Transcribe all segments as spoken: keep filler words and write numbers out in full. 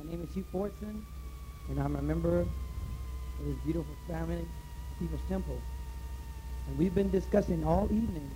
name is Hugh Fortson, and I'm a member of this beautiful family, People's Temple. And we've been discussing all evening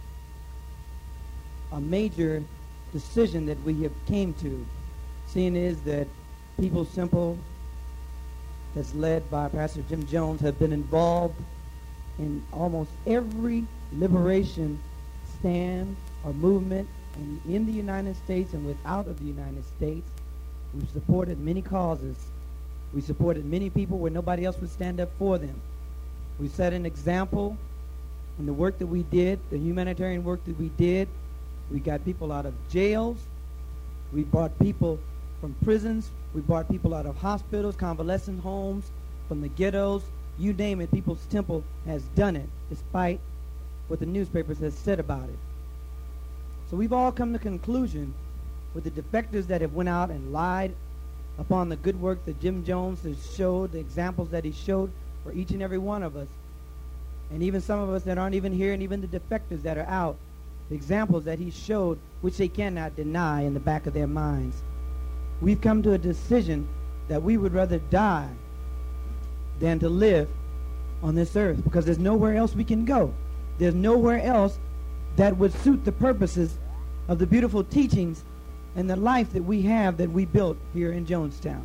a major decision that we have came to, seeing is that People's Temple, that's led by Pastor Jim Jones, have been involved in almost every liberation stand or movement in, in the United States and without of the United States. We've supported many causes. We supported many people where nobody else would stand up for them. We set an example in the work that we did, the humanitarian work that we did. We got people out of jails. We brought people from prisons. We brought people out of hospitals, convalescent homes, from the ghettos. You name it, People's Temple has done it, despite what the newspapers have said about it. So we've all come to the conclusion with the defectors that have went out and lied upon the good work that Jim Jones has showed, the examples that he showed for each and every one of us, and even some of us that aren't even here, and even the defectors that are out, the examples that he showed, which they cannot deny in the back of their minds. We've come to a decision that we would rather die than to live on this earth, because there's nowhere else we can go. There's nowhere else that would suit the purposes of the beautiful teachings and the life that we have that we built here in Jonestown.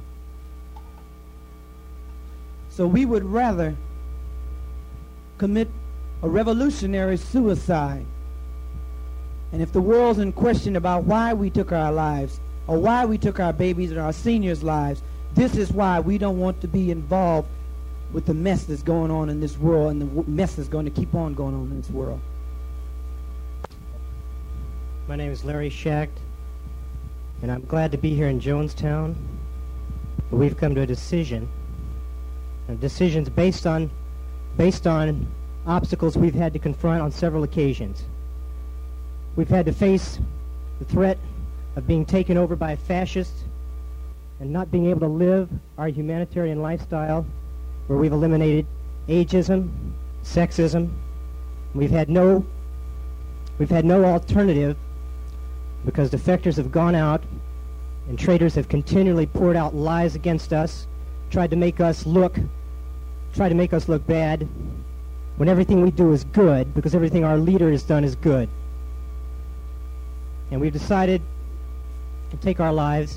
So we would rather commit a revolutionary suicide. And if the world's in question about why we took our lives, or why we took our babies and our seniors' lives, this is why we don't want to be involved with the mess that's going on in this world, and the mess that's going to keep on going on in this world. My name is Larry Schacht, and I'm glad to be here in Jonestown. We've come to a decision, and decisions based on, based on obstacles we've had to confront on several occasions. We've had to face the threat of being taken over by fascists and not being able to live our humanitarian lifestyle, where we've eliminated ageism, sexism. We've had no, we've had no alternative, because defectors have gone out and traitors have continually poured out lies against us, tried to make us look, tried to make us look bad, when everything we do is good, because everything our leader has done is good. And we've decided to take our lives,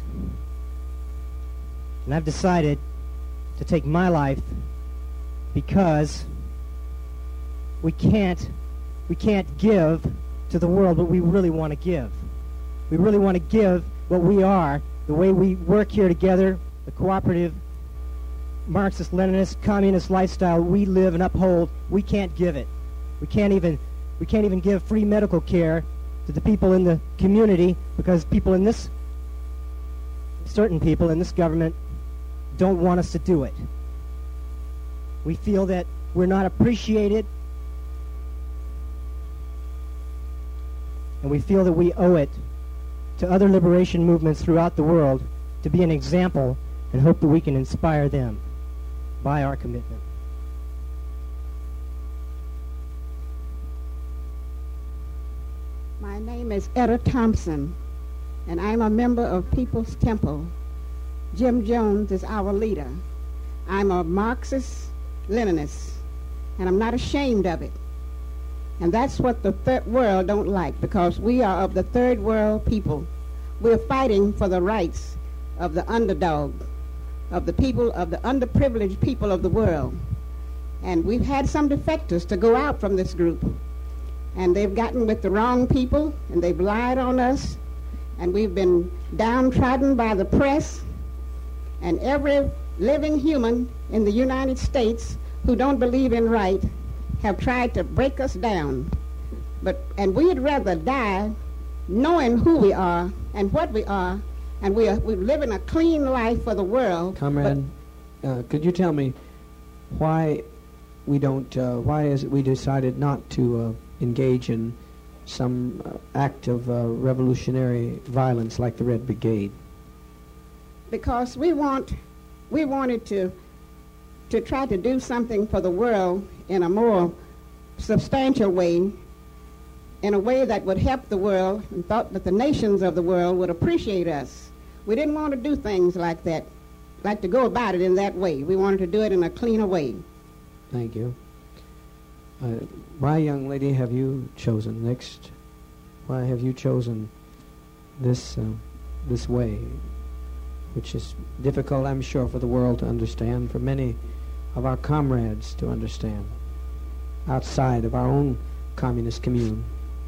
and I've decided to take my life because we can't, we can't give to the world what we really want to give. We really want to give what we are, the way we work here together, the cooperative, Marxist, Leninist, communist lifestyle we live and uphold. We can't give it. We can't even, we can't even give free medical care to the people in the community, because people in this, certain people in this government don't want us to do it. We feel that we're not appreciated, and we feel that we owe it to other liberation movements throughout the world to be an example, and hope that we can inspire them by our commitment. My name is Etta Thompson, and I'm a member of People's Temple. Jim Jones is our leader. I'm a Marxist Leninist, and I'm not ashamed of it. And that's what the third world don't like, because we are of the third world people. We're fighting for the rights of the underdog, of the people, of the underprivileged people of the world. And we've had some defectors to go out from this group, and they've gotten with the wrong people, and they've lied on us, and we've been downtrodden by the press, and every living human in the United States who don't believe in right have tried to break us down. But and we'd rather die knowing who we are and what we are, and we are we live in a clean life for the world. Comrade, uh, could you tell me why we don't, uh, why is it we decided not to uh, engage in some uh, act of uh, revolutionary violence like the Red Brigade? Because we want, we wanted to, to try to do something for the world in a more substantial way, in a way that would help the world, and thought that the nations of the world would appreciate us. We didn't want to do things like that, like to go about it in that way. We wanted to do it in a cleaner way. Thank you. Uh, why, young lady, have you chosen next? Why have you chosen this uh, this way, which is difficult, I'm sure, for the world to understand, for many of our comrades to understand, outside of our own communist commune?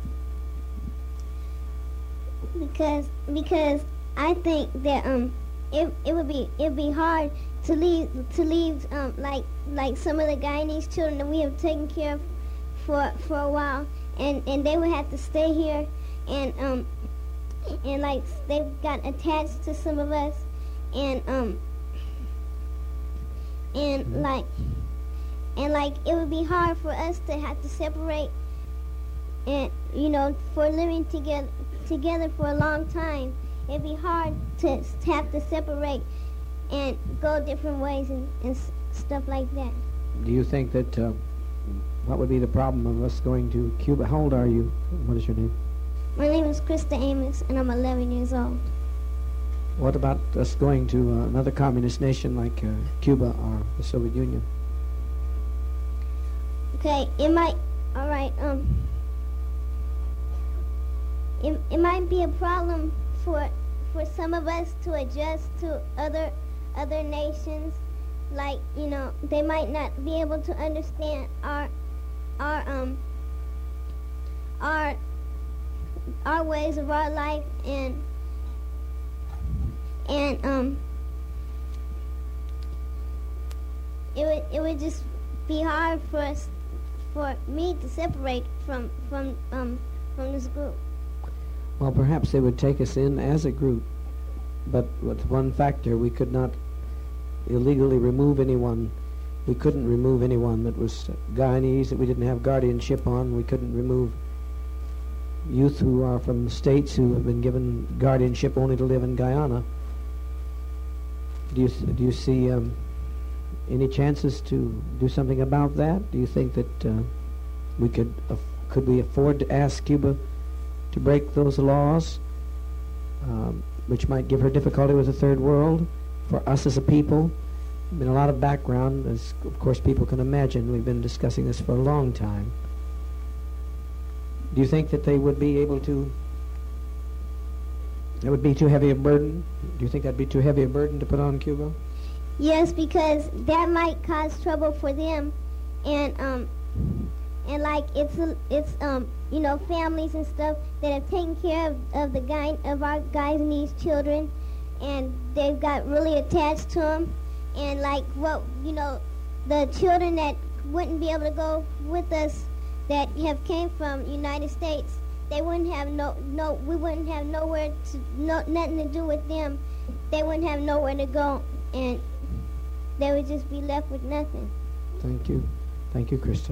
Because because I think that um it it would be it would be hard to leave to leave um like like some of the Guyanese children that we have taken care of for for a while, and and they would have to stay here, and um and like they got attached to some of us, and um and like and like it would be hard for us to have to separate, and you know, for living together together for a long time, it'd be hard to have to separate and go different ways and, and s- stuff like that. Do you think that, uh, what would be the problem of us going to Cuba? How old are you? What is your name? My name is Krista Amos, and I'm eleven years old. What about us going to uh, another communist nation like uh, Cuba or the Soviet Union? Okay, it might, all right, um, it, it might be a problem for for some of us to adjust to other other nations. Like, you know, they might not be able to understand our our um our our ways of our life, and and um it would it would just be hard for us for me to separate from from um from this group. Well, perhaps they would take us in as a group, but with one factor: we could not illegally remove anyone. We couldn't remove anyone that was Guyanese that we didn't have guardianship on. We couldn't remove youth who are from states who have been given guardianship only to live in Guyana. Do you do you see um, any chances to do something about that? Do you think that uh, we could af- could we afford to ask Cuba to break those laws, um, which might give her difficulty with the third world? For us as a people, been a lot of background, as of course people can imagine. We've been discussing this for a long time. Do you think that they would be able to, that would be too heavy a burden? Do you think that'd be too heavy a burden to put on Cuba? Yes, because that might cause trouble for them, and um, and like it's a, it's um, you know, families and stuff that have taken care of, of the guy of our Guyanese children, and they've got really attached to them, and like what you know, the children that wouldn't be able to go with us, that have came from United States, they wouldn't have no no we wouldn't have nowhere to no nothing to do with them. They wouldn't have nowhere to go, and they would just be left with nothing. Thank you. Thank you, Krista.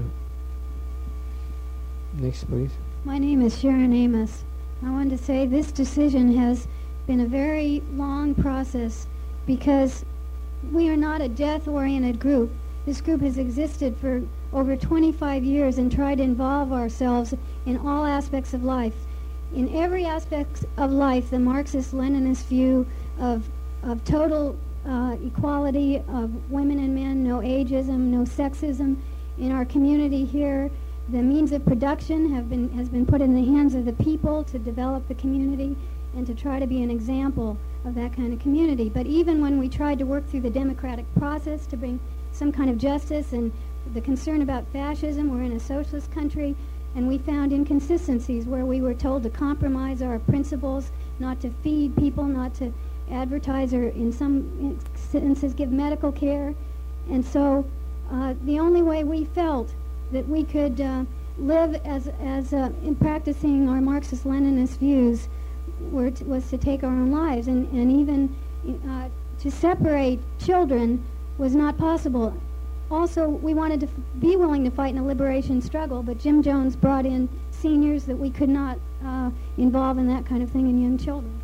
Next, please. My name is Sharon Amos. I wanted to say this decision has been a very long process because we are not a death-oriented group. This group has existed for over twenty-five years and tried to involve ourselves in all aspects of life. In every aspect of life, the Marxist-Leninist view of, of total uh, equality of women and men, no ageism, no sexism in our community here. The means of production have been has been put in the hands of the people to develop the community and to try to be an example of that kind of community. But even when we tried to work through the democratic process to bring some kind of justice and the concern about fascism, we're in a socialist country, and we found inconsistencies where we were told to compromise our principles, not to feed people, not to advertise or in some instances give medical care. And so uh, the only way we felt that we could uh, live as, as uh, in practicing our Marxist-Leninist views were t- was to take our own lives, and, and even uh, to separate children was not possible. Also, we wanted to f- be willing to fight in a liberation struggle, but Jim Jones brought in seniors that we could not uh, involve in that kind of thing in young children.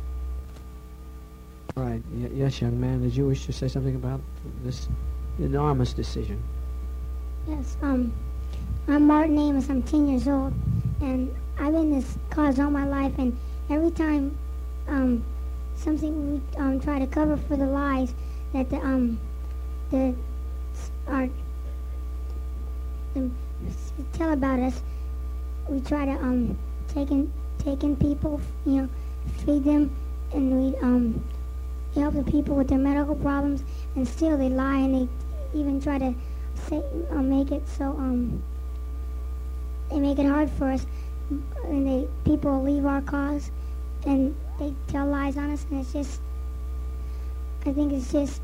All right. Y- yes, young man. Did you wish to say something about this enormous decision? Yes, um, I'm Martin Amos. I'm ten years old, and I've been in this cause all my life, and every time um, something we um, try to cover for the lies that the um the our the, tell about us. We try to um take in take in people, you know, feed them, and we um help the people with their medical problems, and still they lie, and they even try to say uh, make it so um they make it hard for us, and they people leave our cause, and they tell lies on us, and it's just I think it's just.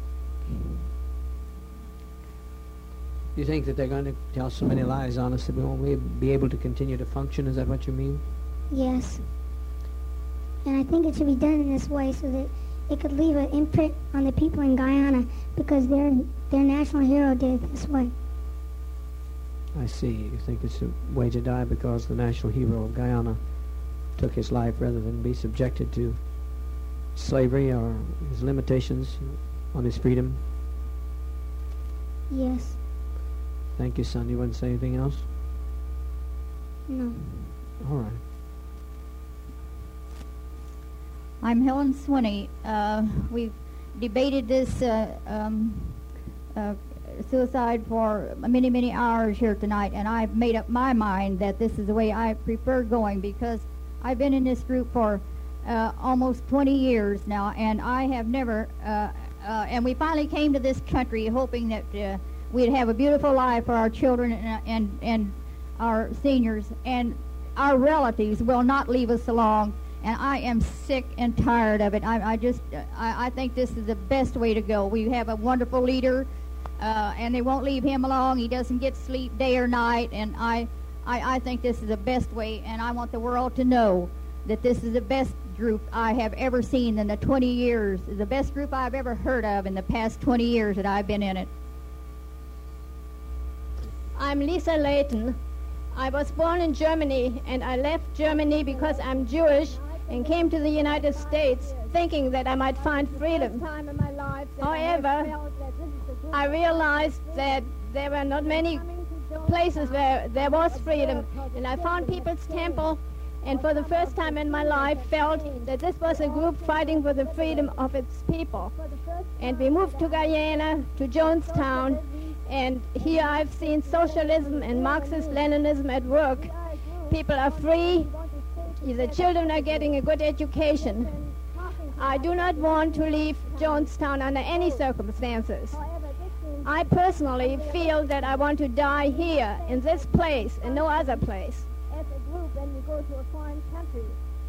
You think that they're going to tell so many lies on us that we won't be able to continue to function? Is that what you mean? Yes. And I think it should be done in this way so that it could leave an imprint on the people in Guyana, because their their national hero did it this way. I see. You think it's a way to die because the national hero of Guyana took his life rather than be subjected to slavery or his limitations on his freedom? Yes. Thank you, son. You want to say anything else? No. All right. I'm Helen Swinney. Uh, we've debated this uh, um, uh, suicide for many, many hours here tonight, and I've made up my mind that this is the way I prefer going, because I've been in this group for uh, almost twenty years now, and I have never, uh, uh, and we finally came to this country hoping that uh, we'd have a beautiful life for our children and, and, and our seniors, and our relatives will not leave us alone. And I am sick and tired of it. I, I just, I, I think this is the best way to go. We have a wonderful leader, uh, and they won't leave him alone. He doesn't get sleep day or night, and I, I, I think this is the best way. And I want the world to know that this is the best group I have ever seen in the twenty years, the best group I've ever heard of in the past twenty years that I've been in it. I'm Lisa Layton. I was born in Germany, and I left Germany because I'm Jewish, and came to the United States thinking that I might find freedom. However, I realized that there were not many places where there was freedom, and I found People's Temple, and for the first time in my life felt that this was a group fighting for the freedom of its people. And we moved to Guyana, to Jonestown, and here I've seen socialism and Marxist-Leninism at work. People are free. The children are getting a good education. I do not want to leave Jonestown under any circumstances. I personally feel that I want to die here, in this place, and no other place. As a group, when we go to a foreign country,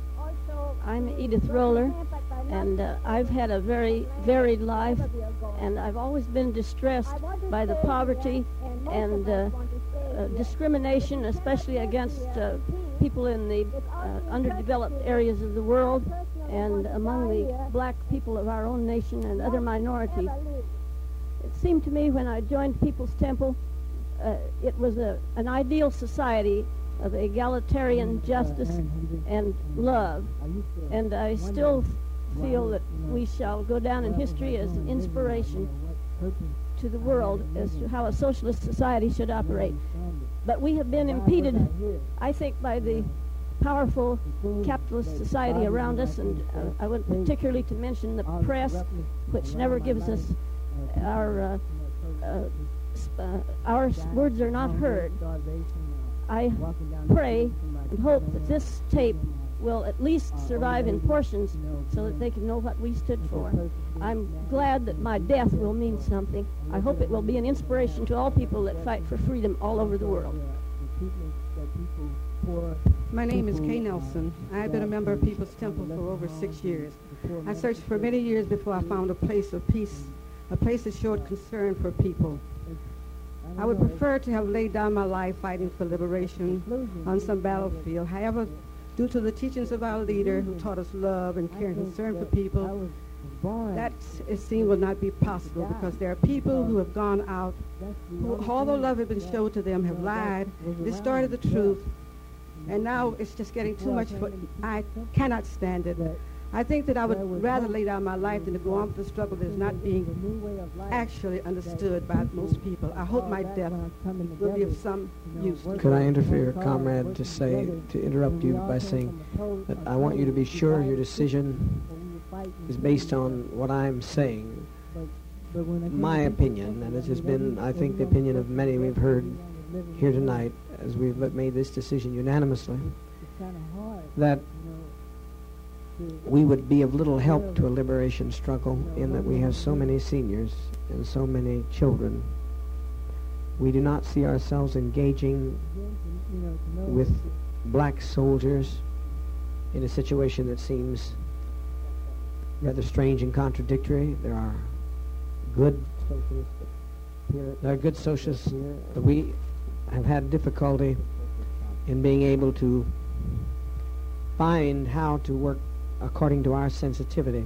I'm Edith Roller, and uh, I've had a very varied life, and I've always been distressed by the poverty and uh, uh, discrimination, especially against uh, people in the uh, underdeveloped areas of the world and among the black people of our own nation and other minorities. It seemed to me when I joined People's Temple, uh, it was a, an ideal society of egalitarian justice and love. And I still feel that we shall go down in history as an inspiration to the world as to how a socialist society should operate. But we have been impeded, I think, by the powerful capitalist society around us, and uh, I want particularly to mention the press, which never gives us our, uh, uh, uh, our words are not heard. I pray and hope that this tape will at least survive in portions so that they can know what we stood for. I'm glad that my death will mean something. I hope it will be an inspiration to all people that fight for freedom all over the world. My name is Kay Nelson. I've been a member of People's Temple for over six years. I searched for many years before I found a place of peace, a place that showed concern for people. I would prefer to have laid down my life fighting for liberation on some battlefield. However, due to the teachings of our leader who taught us love and care and concern for people, that, it seemed, will not be possible, because there are people who have gone out, who, although love had been showed to them, have lied, distorted the truth, and now it's just getting too much for, I cannot stand it. I think that I would rather lay down my life than to go on with the struggle that is not being actually understood by most people. I hope my death will be of some use. Could I interfere, comrade, to say, to interrupt you by saying that I want you to be sure your decision is based on what I'm saying. My opinion, and this has been, I think, the opinion of many we've heard here tonight as we've made this decision unanimously, that we would be of little help to a liberation struggle in that we have so many seniors and so many children. We do not see ourselves engaging with black soldiers in a situation that seems rather strange and contradictory. There are good socialists, there are good socialists, but we have had difficulty in being able to find how to work according to our sensitivity.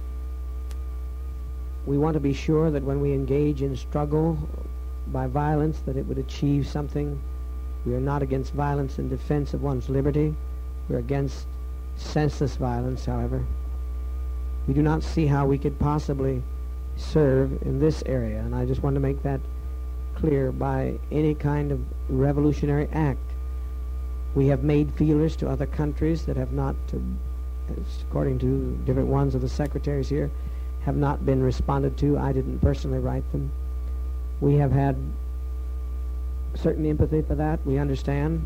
We want to be sure that when we engage in struggle by violence, that it would achieve something. We are not against violence in defense of one's liberty. We're against senseless violence, however. We do not see how we could possibly serve in this area, and I just want to make that clear, by any kind of revolutionary act. We have made feelers to other countries that have not, to, according to different ones of the secretaries here, have not been responded to. I didn't personally write them. We have had certain empathy for that. We understand.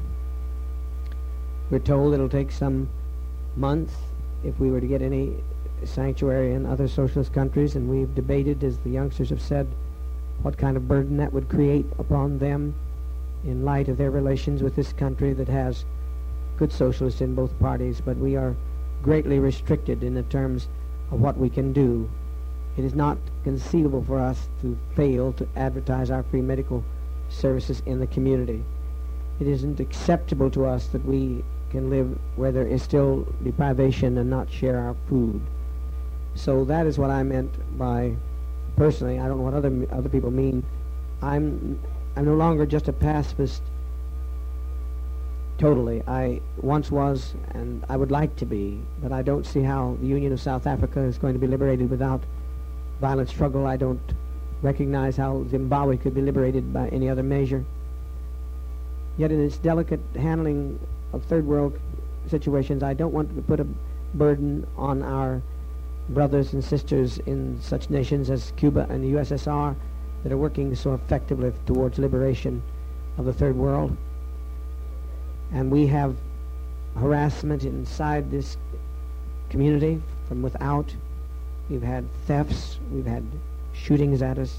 We're told it'll take some months if we were to get any sanctuary in other socialist countries, and we've debated, as the youngsters have said, what kind of burden that would create upon them in light of their relations with this country that has good socialists in both parties. But we are greatly restricted in the terms of what we can do. It is not conceivable for us to fail to advertise our free medical services in the community. It isn't acceptable to us that we can live where there is still deprivation and not share our food. So that is what I meant by, personally, I don't know what other other people mean. I'm I'm no longer just a pacifist totally. I once was, and I would like to be, but I don't see how the Union of South Africa is going to be liberated without violent struggle. I don't recognize how Zimbabwe could be liberated by any other measure. Yet in its delicate handling of third world situations, I don't want to put a burden on our brothers and sisters in such nations as Cuba and the U S S R that are working so effectively towards liberation of the third world. And we have harassment inside this community from without. We've had thefts. We've had shootings at us.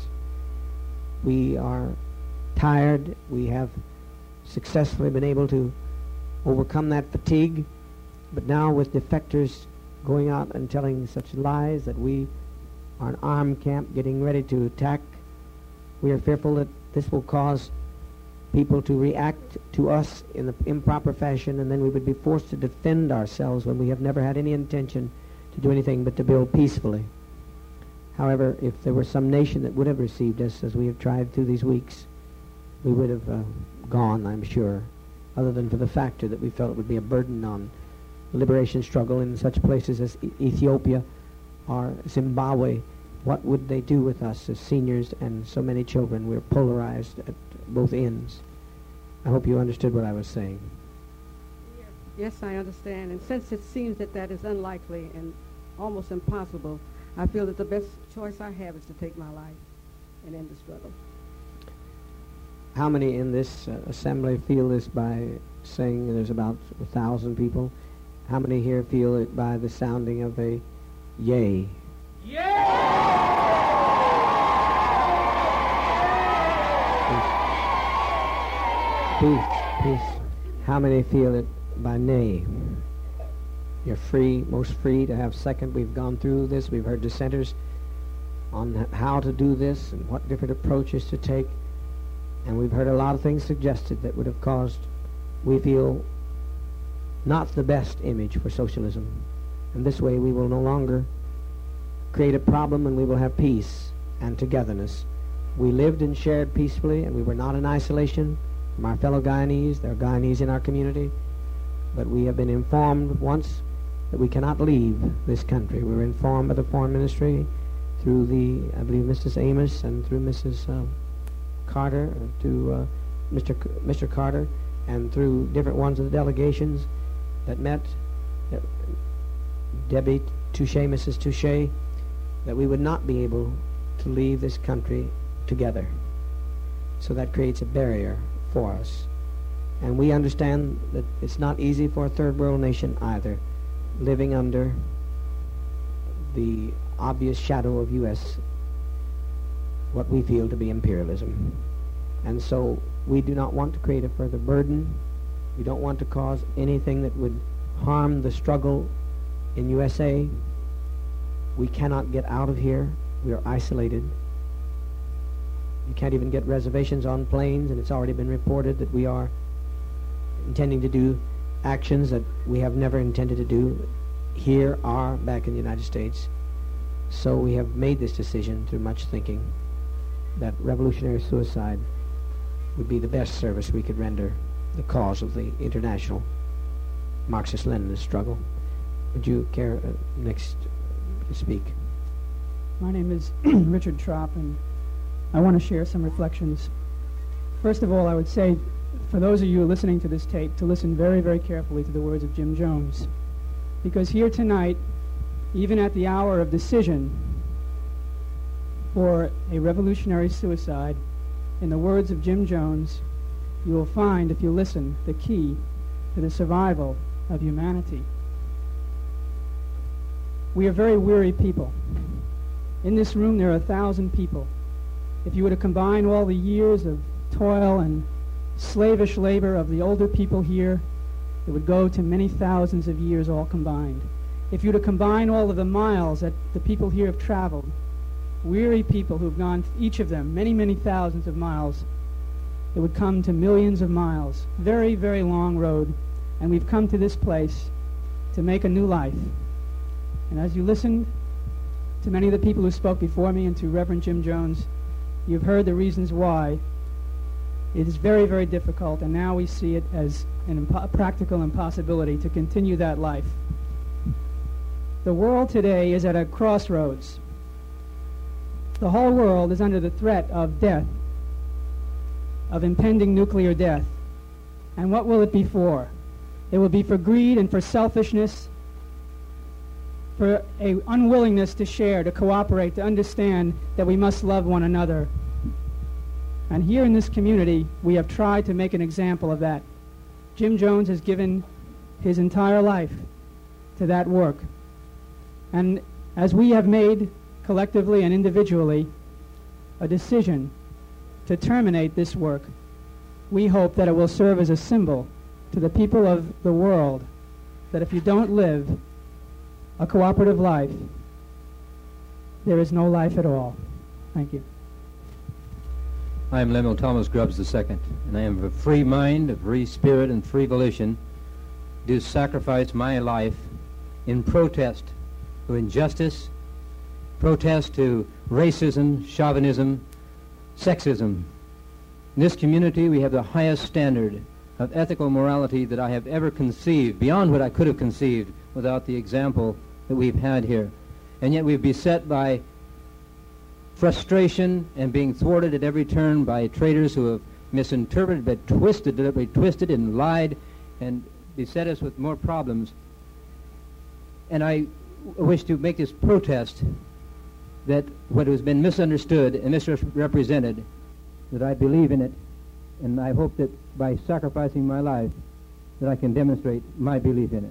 We are tired. We have successfully been able to overcome that fatigue. But now with defectors going out and telling such lies that we are an armed camp getting ready to attack, we are fearful that this will cause people to react to us in the improper fashion, and then we would be forced to defend ourselves when we have never had any intention to do anything but to build peacefully. However, if there were some nation that would have received us as we have tried through these weeks, we would have uh, gone, I'm sure, other than for the factor that we felt it would be a burden on the liberation struggle in such places as e- Ethiopia or Zimbabwe. What would they do with us as seniors and so many children? We're polarized at both ends. I hope you understood what I was saying. Yes, I understand. And since it seems that that is unlikely and almost impossible, I feel that the best choice I have is to take my life and end the struggle. How many in this uh, assembly feel this by saying there's about a thousand people? How many here feel it by the sounding of a yay? Peace, peace. How many feel it by nay? You're free, most free to have second. We've gone through this. We've heard dissenters on how to do this and what different approaches to take. And we've heard a lot of things suggested that would have caused, we feel, not the best image for socialism. And this way we will no longer create a problem, and we will have peace and togetherness. We lived and shared peacefully, and we were not in isolation from our fellow Guyanese. There are Guyanese in our community. But we have been informed once that we cannot leave this country. We were informed by the Foreign Ministry through the, I believe, Missus Amos and through Missus Uh, Carter, uh, to uh, Mister C- Mister Carter, and through different ones of the delegations that met, that Debbie touche, Missus Touche, that we would not be able to leave this country together. So that creates a barrier for us. And we understand that it's not easy for a third world nation either, living under the obvious shadow of U S, what we feel to be imperialism. And so we do not want to create a further burden. We don't want to cause anything that would harm the struggle in U S A. We cannot get out of here. We are isolated. You can't even get reservations on planes, and it's already been reported that we are intending to do actions that we have never intended to do here or back in the United States. So we have made this decision through much thinking that revolutionary suicide would be the best service we could render the cause of the international Marxist-Leninist struggle. Would you care uh, next to speak? My name is Richard Tropp, and I want to share some reflections. First of all, I would say, for those of you listening to this tape, to listen very, very carefully to the words of Jim Jones. Because here tonight, even at the hour of decision for a revolutionary suicide, in the words of Jim Jones, you will find, if you listen, the key to the survival of humanity. We are very weary people. In this room, there are a thousand people. If you were to combine all the years of toil and slavish labor of the older people here, it would go to many thousands of years all combined. If you were to combine all of the miles that the people here have traveled, weary people who've gone, each of them, many, many thousands of miles, it would come to millions of miles. Very, very long road. And we've come to this place to make a new life. And as you listened to many of the people who spoke before me and to Reverend Jim Jones, you've heard the reasons why it is very, very difficult, and now we see it as an impo- practical impossibility to continue that life. The world today is at a crossroads. The whole world is under the threat of death, of impending nuclear death. And what will it be for? It will be for greed and for selfishness, for an unwillingness to share, to cooperate, to understand that we must love one another. And here in this community, we have tried to make an example of that. Jim Jones has given his entire life to that work. And as we have made, collectively and individually, a decision to terminate this work, we hope that it will serve as a symbol to the people of the world that if you don't live a cooperative life, there is no life at all. Thank you. I am Lemuel Thomas Grubbs the Second, and I am of a free mind, a free spirit, and free volition to sacrifice my life in protest to injustice, protest to racism, chauvinism, sexism. In this community, we have the highest standard of ethical morality that I have ever conceived, beyond what I could have conceived without the example that we've had here. And yet we've beset by frustration and being thwarted at every turn by traitors who have misinterpreted, but twisted, deliberately twisted and lied and beset us with more problems. And I wish to make this protest that what has been misunderstood and misrepresented, that I believe in it, and I hope that by sacrificing my life that I can demonstrate my belief in it.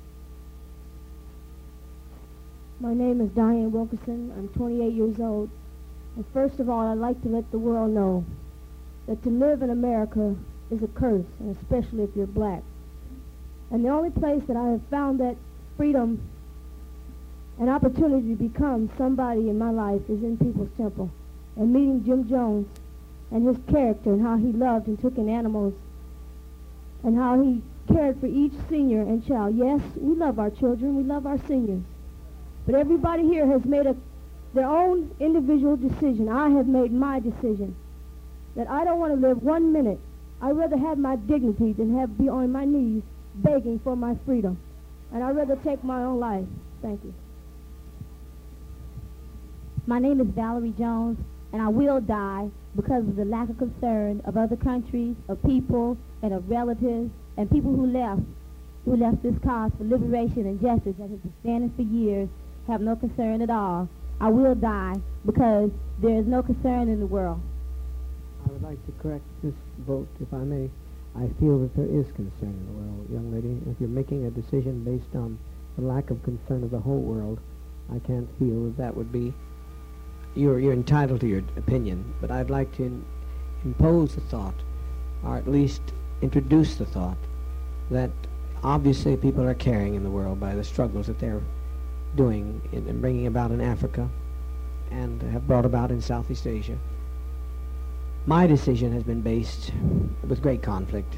My name is Diane Wilkerson. I'm twenty-eight years old. And first of all, I'd like to let the world know that to live in America is a curse, and especially if you're black. And the only place that I have found that freedom and opportunity to become somebody in my life is in People's Temple. And meeting Jim Jones and his character and how he loved and took in animals and how he cared for each senior and child. Yes, we love our children, we love our seniors. But everybody here has made a, their own individual decision. I have made my decision that I don't want to live one minute. I'd rather have my dignity than have be on my knees begging for my freedom. And I'd rather take my own life. Thank you. My name is Valerie Jones, and I will die because of the lack of concern of other countries, of people, and of relatives, and people who left who left this cause for liberation and justice that has been standing for years have no concern at all. I will die because there is no concern in the world. I would like to correct this vote, if I may. I feel that there is concern in the world, young lady. If you're making a decision based on the lack of concern of the whole world, I can't feel that that would be... You're, you're entitled to your opinion, but I'd like to in, impose the thought, or at least introduce the thought, that obviously people are caring in the world by the struggles that they're doing in, in bringing about in Africa and have brought about in Southeast Asia. My decision has been based with great conflict.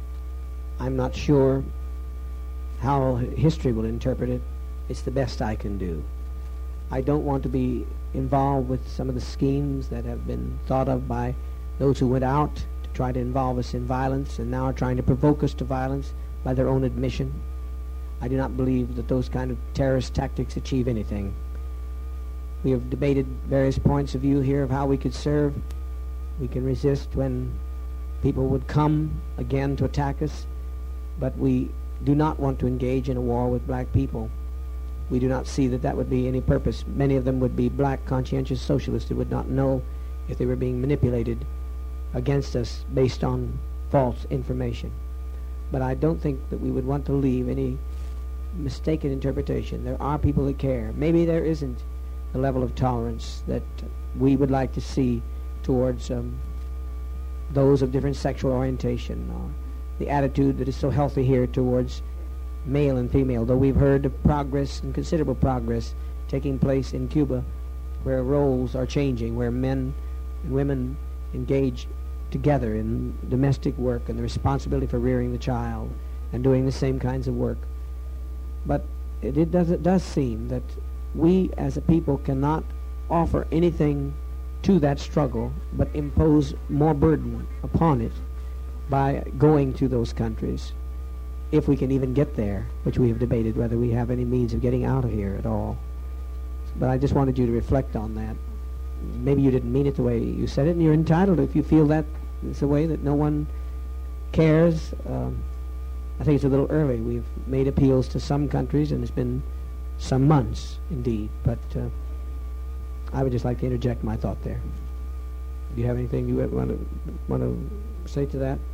I'm not sure how history will interpret it. It's the best I can do. I don't want to be involved with some of the schemes that have been thought of by those who went out to try to involve us in violence and now are trying to provoke us to violence by their own admission. I do not believe that those kind of terrorist tactics achieve anything. We have debated various points of view here of how we could serve. We can resist when people would come again to attack us, but we do not want to engage in a war with black people. We do not see that that would be any purpose. Many of them would be black conscientious socialists who would not know if they were being manipulated against us based on false information. But I don't think that we would want to leave any mistaken interpretation. There are people that care. Maybe there isn't the level of tolerance that we would like to see towards um, those of different sexual orientation, or the attitude that is so healthy here towards male and female, though we've heard of progress and considerable progress taking place in Cuba, where roles are changing, where men and women engage together in domestic work and the responsibility for rearing the child and doing the same kinds of work. But it, it, does, it does seem that we as a people cannot offer anything to that struggle but impose more burden upon it by going to those countries, if we can even get there, which we have debated whether we have any means of getting out of here at all. But I just wanted you to reflect on that. Maybe you didn't mean it the way you said it, and you're entitled if you feel that it's a way that no one cares. Um, I think it's a little early. We've made appeals to some countries, and it's been some months, indeed. But uh, I would just like to interject my thought there. Do you have anything you want to want to say to that?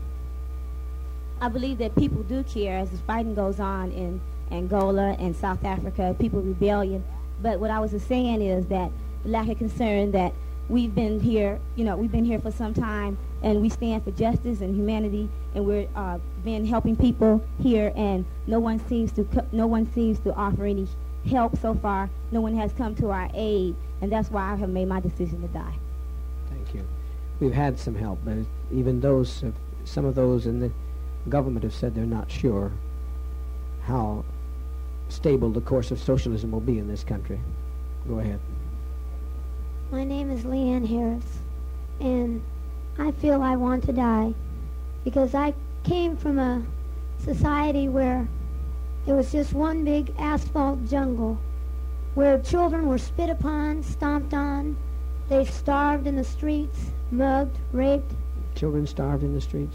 I believe that people do care as the fighting goes on in Angola and South Africa, people rebellion. But what I was just saying is that the lack of concern that we've been here, you know, we've been here for some time, and we stand for justice and humanity, and we're uh, been helping people here, and no one seems to co- no one seems to offer any help so far. No one has come to our aid, and that's why I have made my decision to die. Thank you. We've had some help, but even those, have, some of those in the government have said they're not sure how stable the course of socialism will be in this country. Go ahead. My name is Leanne Harris, and I feel I want to die because I came from a society where it was just one big asphalt jungle where children were spit upon, stomped on, they starved in the streets, mugged, raped. Children starved in the streets?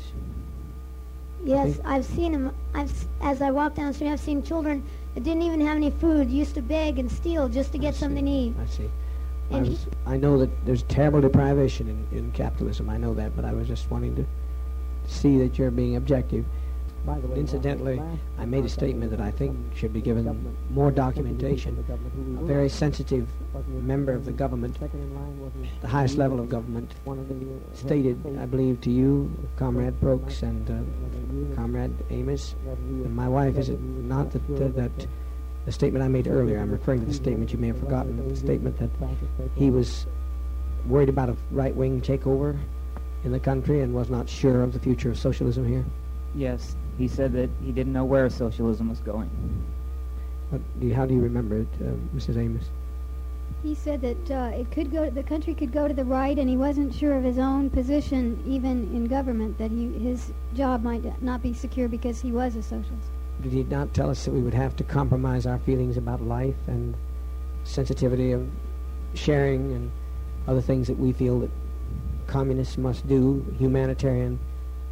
Yes, I've seen them. I've, as I walk down the street, I've seen children that didn't even have any food, used to beg and steal just to get something to eat. I see. I, And was, I know that there's terrible deprivation in, in capitalism. I know that, but I was just wanting to see that you're being objective. By the way, incidentally, I made a statement that I think should be given more documentation. A very sensitive member of the government, the highest level of government, stated, I believe, to you, Comrade Brooks and uh, Comrade Amos, and my wife, is it not that, uh, that the statement I made earlier, I'm referring to the statement you may have forgotten, the statement that he was worried about a right-wing takeover in the country and was not sure of the future of socialism here? Yes, he said that he didn't know where socialism was going. What do you, how do you remember it, uh, Missus Amos? He said that uh, it could go, the country could go to the right, and he wasn't sure of his own position, even in government, that he, his job might not be secure because he was a socialist. Did he not tell us that we would have to compromise our feelings about life and sensitivity of sharing and other things that we feel that communists must do, humanitarian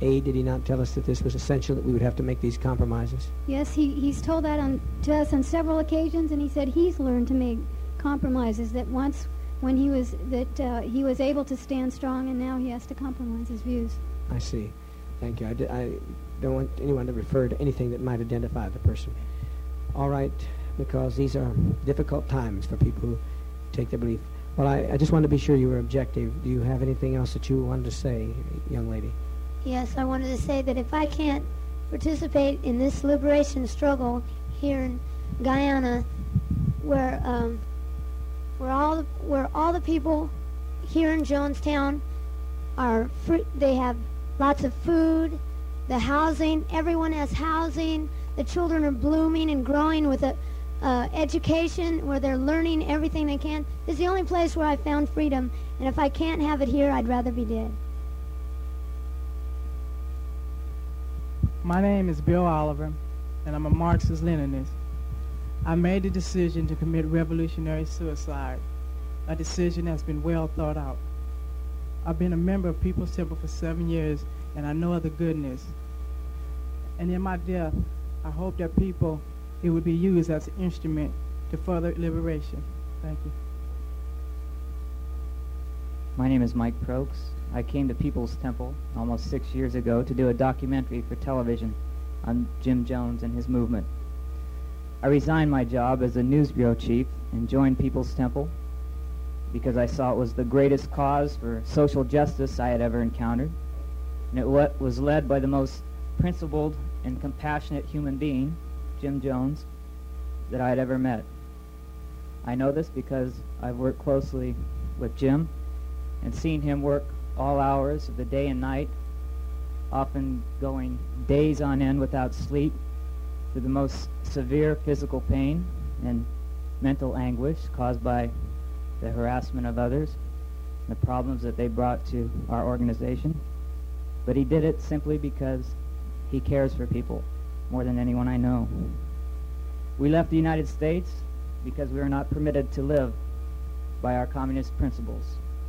aid? Did he not tell us that this was essential, that we would have to make these compromises? Yes, he, he's told that on, to us on several occasions, and he said he's learned to make compromises, that once when he was that uh, he was able to stand strong, and now he has to compromise his views. I see. Thank you. I, d- I don't want anyone to refer to anything that might identify the person. All right, because these are difficult times for people who take their belief. Well, I, I just wanted to be sure you were objective. Do you have anything else that you wanted to say, young lady? Yes, I wanted to say that if I can't participate in this liberation struggle here in Guyana, where um, where all the, where all the people here in Jonestown are free, they have lots of food, the housing, everyone has housing, the children are blooming and growing with a uh, education where they're learning everything they can. This is the only place where I found freedom, and if I can't have it here, I'd rather be dead. My name is Bill Oliver, and I'm a Marxist-Leninist. I made the decision to commit revolutionary suicide, a decision that's been well thought out. I've been a member of People's Temple for seven years, and I know of the goodness. And in my death, I hope that people, it would be used as an instrument to further liberation. Thank you. My name is Mike Prokes. I came to People's Temple almost six years ago to do a documentary for television on Jim Jones and his movement. I resigned my job as a news bureau chief and joined People's Temple because I saw it was the greatest cause for social justice I had ever encountered, and it wa- was led by the most principled and compassionate human being, Jim Jones, that I had ever met. I know this because I've worked closely with Jim and seen him work all hours of the day and night, often going days on end without sleep, through the most severe physical pain and mental anguish caused by the harassment of others, the problems that they brought to our organization. But he did it simply because he cares for people more than anyone I know. We left the United States because we were not permitted to live by our communist principles.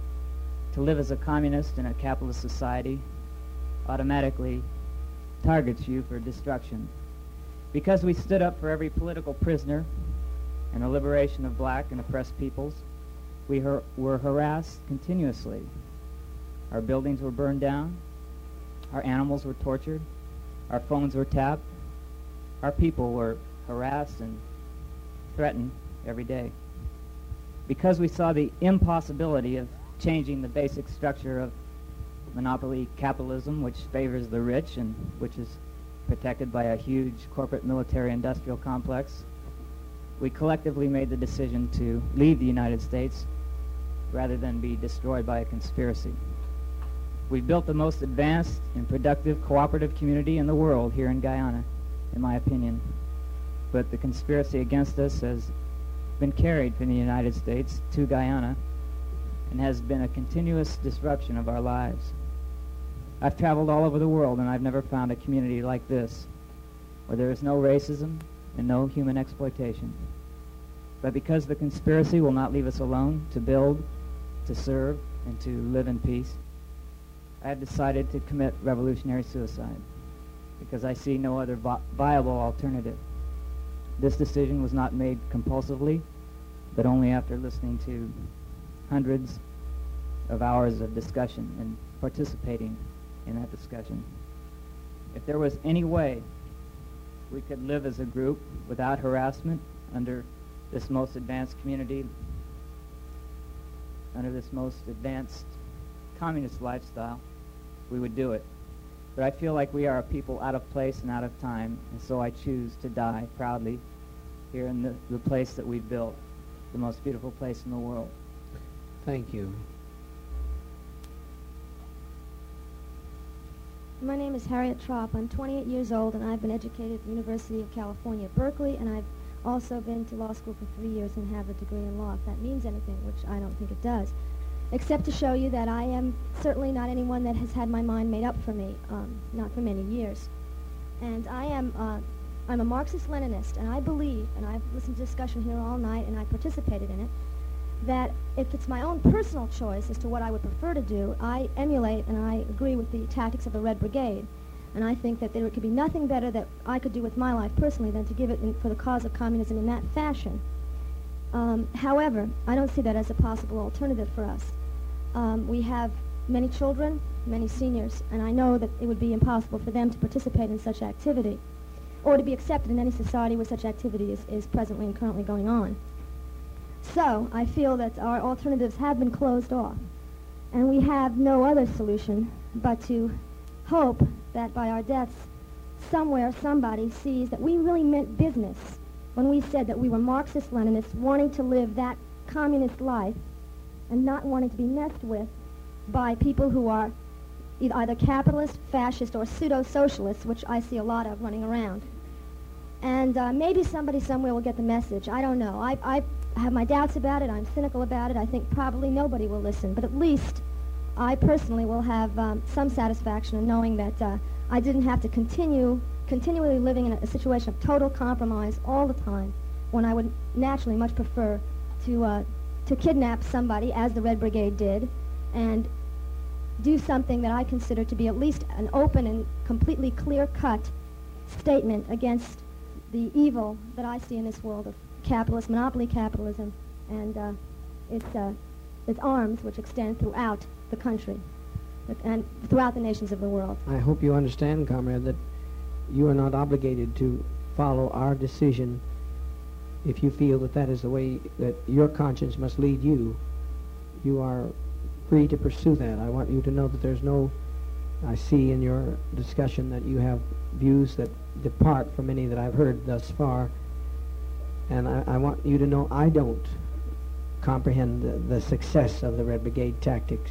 To live as a communist in a capitalist society automatically targets you for destruction. Because we stood up for every political prisoner and the liberation of black and oppressed peoples, we har- were harassed continuously. Our buildings were burned down, our animals were tortured, our phones were tapped, our people were harassed and threatened every day. Because we saw the impossibility of changing the basic structure of monopoly capitalism, which favors the rich and which is protected by a huge corporate military-industrial complex, we collectively made the decision to leave the United States rather than be destroyed by a conspiracy. We built the most advanced and productive cooperative community in the world here in Guyana, in my opinion. But the conspiracy against us has been carried from the United States to Guyana and has been a continuous disruption of our lives. I've traveled all over the world, and I've never found a community like this, where there is no racism and no human exploitation. But because the conspiracy will not leave us alone to build, to serve, and to live in peace, I have decided to commit revolutionary suicide because I see no other vi- viable alternative. This decision was not made compulsively, but only after listening to hundreds of hours of discussion and participating in that discussion. If there was any way we could live as a group without harassment under this most advanced community, under this most advanced communist lifestyle, we would do it. But I feel like we are a people out of place and out of time, and so I choose to die proudly here in the, the place that we've built, the most beautiful place in the world. Thank you. My name is Harriet Tropp. I'm twenty-eight years old, and I've been educated at the University of California, Berkeley, and I've also been to law school for three years and have a degree in law, if that means anything, which I don't think it does, except to show you that I am certainly not anyone that has had my mind made up for me, um, not for many years. And I am, uh, I'm a Marxist-Leninist, and I believe, and I've listened to discussion here all night, and I participated in it, that if it's my own personal choice as to what I would prefer to do, I emulate and I agree with the tactics of the Red Brigade. And I think that there could be nothing better that I could do with my life personally than to give it in, for the cause of communism in that fashion. Um, however, I don't see that as a possible alternative for us. Um, we have many children, many seniors, and I know that it would be impossible for them to participate in such activity or to be accepted in any society where such activity is, is presently and currently going on. So I feel that our alternatives have been closed off, and we have no other solution but to hope that by our deaths somewhere somebody sees that we really meant business when we said that we were Marxist-Leninists wanting to live that communist life and not wanting to be messed with by people who are either capitalist, fascist, or pseudo-socialists, which I see a lot of running around. And uh, maybe somebody somewhere will get the message. I don't know. I, I have my doubts about it. I'm cynical about it. I think probably nobody will listen. But at least I personally will have um, some satisfaction in knowing that uh, I didn't have to continue continually living in a, a situation of total compromise all the time, when I would naturally much prefer to uh, to kidnap somebody, as the Red Brigade did, and do something that I consider to be at least an open and completely clear-cut statement against the evil that I see in this world of capitalist, monopoly capitalism, and uh, its, uh, its arms which extend throughout the country and throughout the nations of the world. I hope you understand, comrade, that you are not obligated to follow our decision if you feel that that is the way that your conscience must lead you. You are free to pursue that. I want you to know that there's no, I see in your discussion that you have views that depart from any that I've heard thus far, and I, I want you to know I don't comprehend the, the success of the Red Brigade tactics.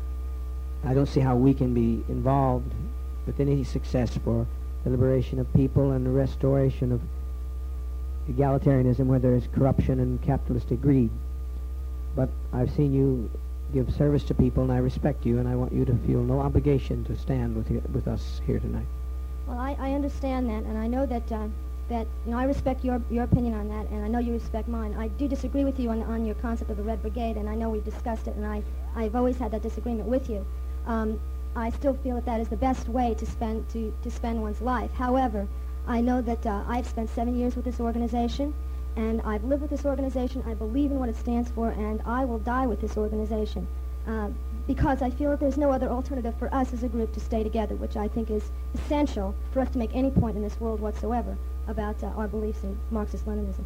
I don't see how we can be involved with any success for the liberation of people and the restoration of egalitarianism where there is corruption and capitalistic greed. But I've seen you give service to people, and I respect you, and I want you to feel no obligation to stand with you, with us here tonight. Well, I, I understand that, and I know that uh, that you know I respect your your opinion on that, and I know you respect mine. I do disagree with you on on your concept of the Red Brigade, and I know we've discussed it, and I I've always had that disagreement with you. Um, I still feel that that is the best way to spend to to spend one's life. However, I know that uh, I've spent seven years with this organization, and I've lived with this organization. I believe in what it stands for, and I will die with this organization uh, because I feel that there's no other alternative for us as a group to stay together, which I think is essential for us to make any point in this world whatsoever about uh, our beliefs in Marxist-Leninism.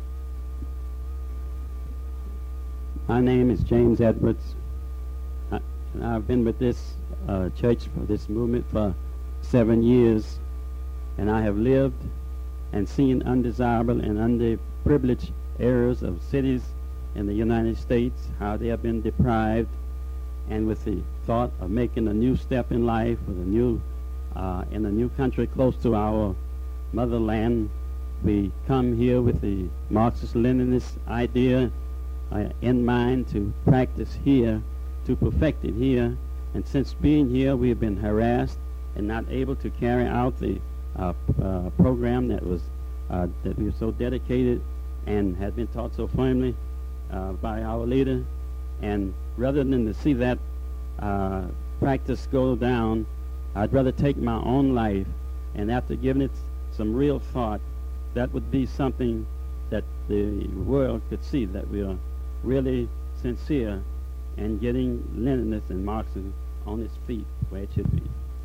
My name is James Edwards, I, and I've been with this uh, church, for this movement, for seven years. And I have lived and seen undesirable and underprivileged areas of cities in the United States, how they have been deprived, and with the thought of making a new step in life, with a new, uh, in a new country close to our motherland, we come here with the Marxist-Leninist idea uh, in mind to practice here, to perfect it here. And since being here, we have been harassed and not able to carry out the Uh, uh, program that was uh, that we were so dedicated and had been taught so firmly uh, by our leader. And rather than to see that uh, practice go down, I'd rather take my own life, and after giving it some real thought, that would be something that the world could see, that we are really sincere in getting Leninism and Marxism on its feet where it should be.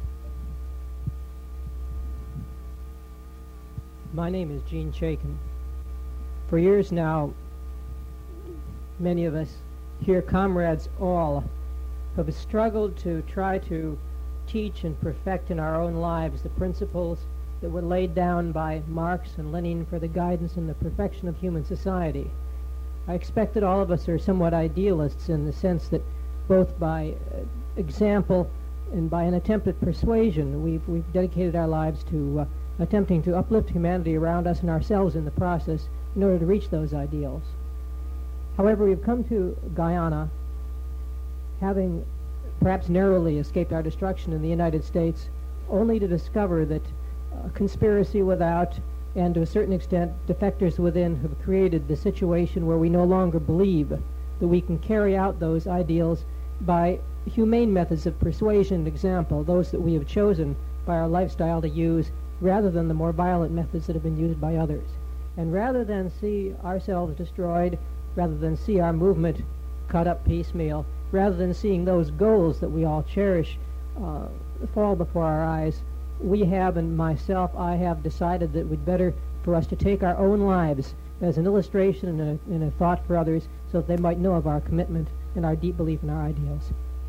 My name is Gene Chaikin. For years now, many of us here, comrades all, have struggled to try to teach and perfect in our own lives the principles that were laid down by Marx and Lenin for the guidance and the perfection of human society. I expect that all of us are somewhat idealists in the sense that both by uh, example and by an attempt at persuasion, we've, we've dedicated our lives to uh, attempting to uplift humanity around us and ourselves in the process in order to reach those ideals. However, we've come to Guyana, having perhaps narrowly escaped our destruction in the United States, only to discover that uh, conspiracy without, and to a certain extent defectors within, have created the situation where we no longer believe that we can carry out those ideals by humane methods of persuasion, example, those that we have chosen by our lifestyle to use, rather than the more violent methods that have been used by others. And rather than see ourselves destroyed, rather than see our movement cut up piecemeal, rather than seeing those goals that we all cherish uh, fall before our eyes, we have, and myself, I have decided that it would better for us to take our own lives as an illustration and a, and a thought for others, so that they might know of our commitment and our deep belief in our ideals.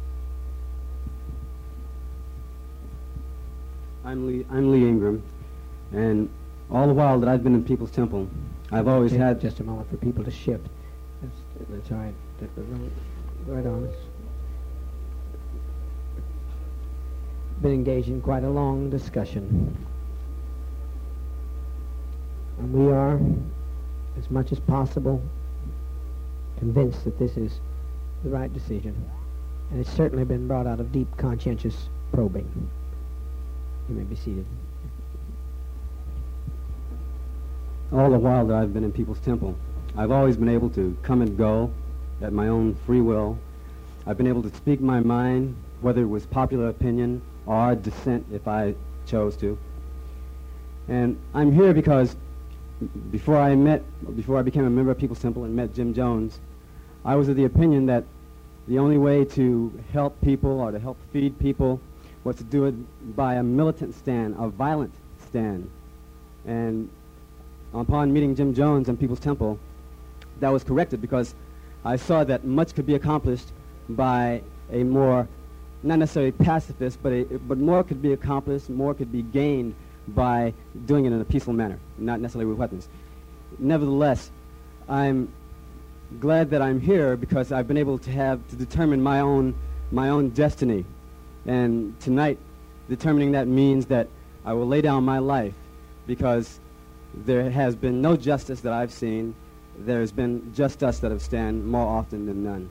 I'm Lee, I'm Lee Ingram, and all the while that I've been in People's Temple, I've always Take had... just a moment for people to shift. That's, that's all right. Right on. Been engaged in quite a long discussion. And we are, as much as possible, convinced that this is the right decision. And it's certainly been brought out of deep conscientious probing. You may be seated. All the while that I've been in People's Temple, I've always been able to come and go at my own free will. I've been able to speak my mind, whether it was popular opinion or dissent if I chose to. And I'm here because before I met, before I became a member of People's Temple and met Jim Jones, I was of the opinion that the only way to help people or to help feed people was to do it by a militant stand, a violent stand. And upon meeting Jim Jones and People's Temple, that was corrected because I saw that much could be accomplished by a more, not necessarily pacifist, but, a, but more could be accomplished, more could be gained by doing it in a peaceful manner, not necessarily with weapons. Nevertheless, I'm glad that I'm here because I've been able to have to determine my own, my own destiny. And tonight, determining that means that I will lay down my life because there has been no justice that I've seen. There's been just us that have stand more often than none.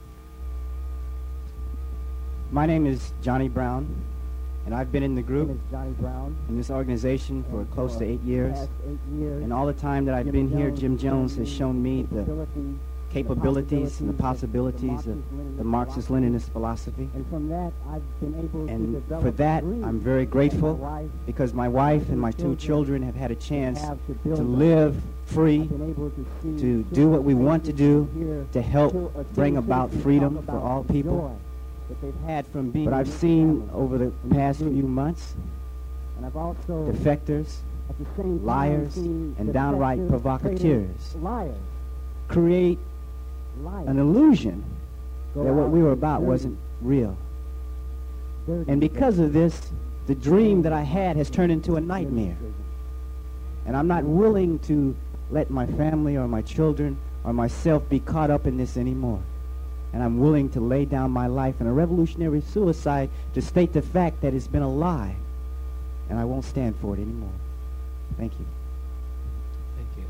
My name is Johnny Brown, and I've been in the group, Johnny Brown, in this organization for close to eight years. eight years. And all the time that I've been here, Jim Jones has shown me the capabilities and the possibilities of the Marxist-Leninist philosophy. And from that, I've been able to And develop for that, dreams. I'm very grateful My wife, because my wife and my two children have had a chance to live free, to do what we want to do, to help bring about freedom for all people. that they've had from being But I've in this seen family. over the past few months And I've also defectors, at the same time liars, seen and downright defectors, provocateurs traitors, liars, create liars. an illusion Go that what out we were about dirty, wasn't real. dirty, And because of this, the dream that I had has turned into a nightmare. And I'm not willing to let my family or my children or myself be caught up in this anymore. And I'm willing to lay down my life in a revolutionary suicide to state the fact that it's been a lie. And I won't stand for it anymore. Thank you. Thank you.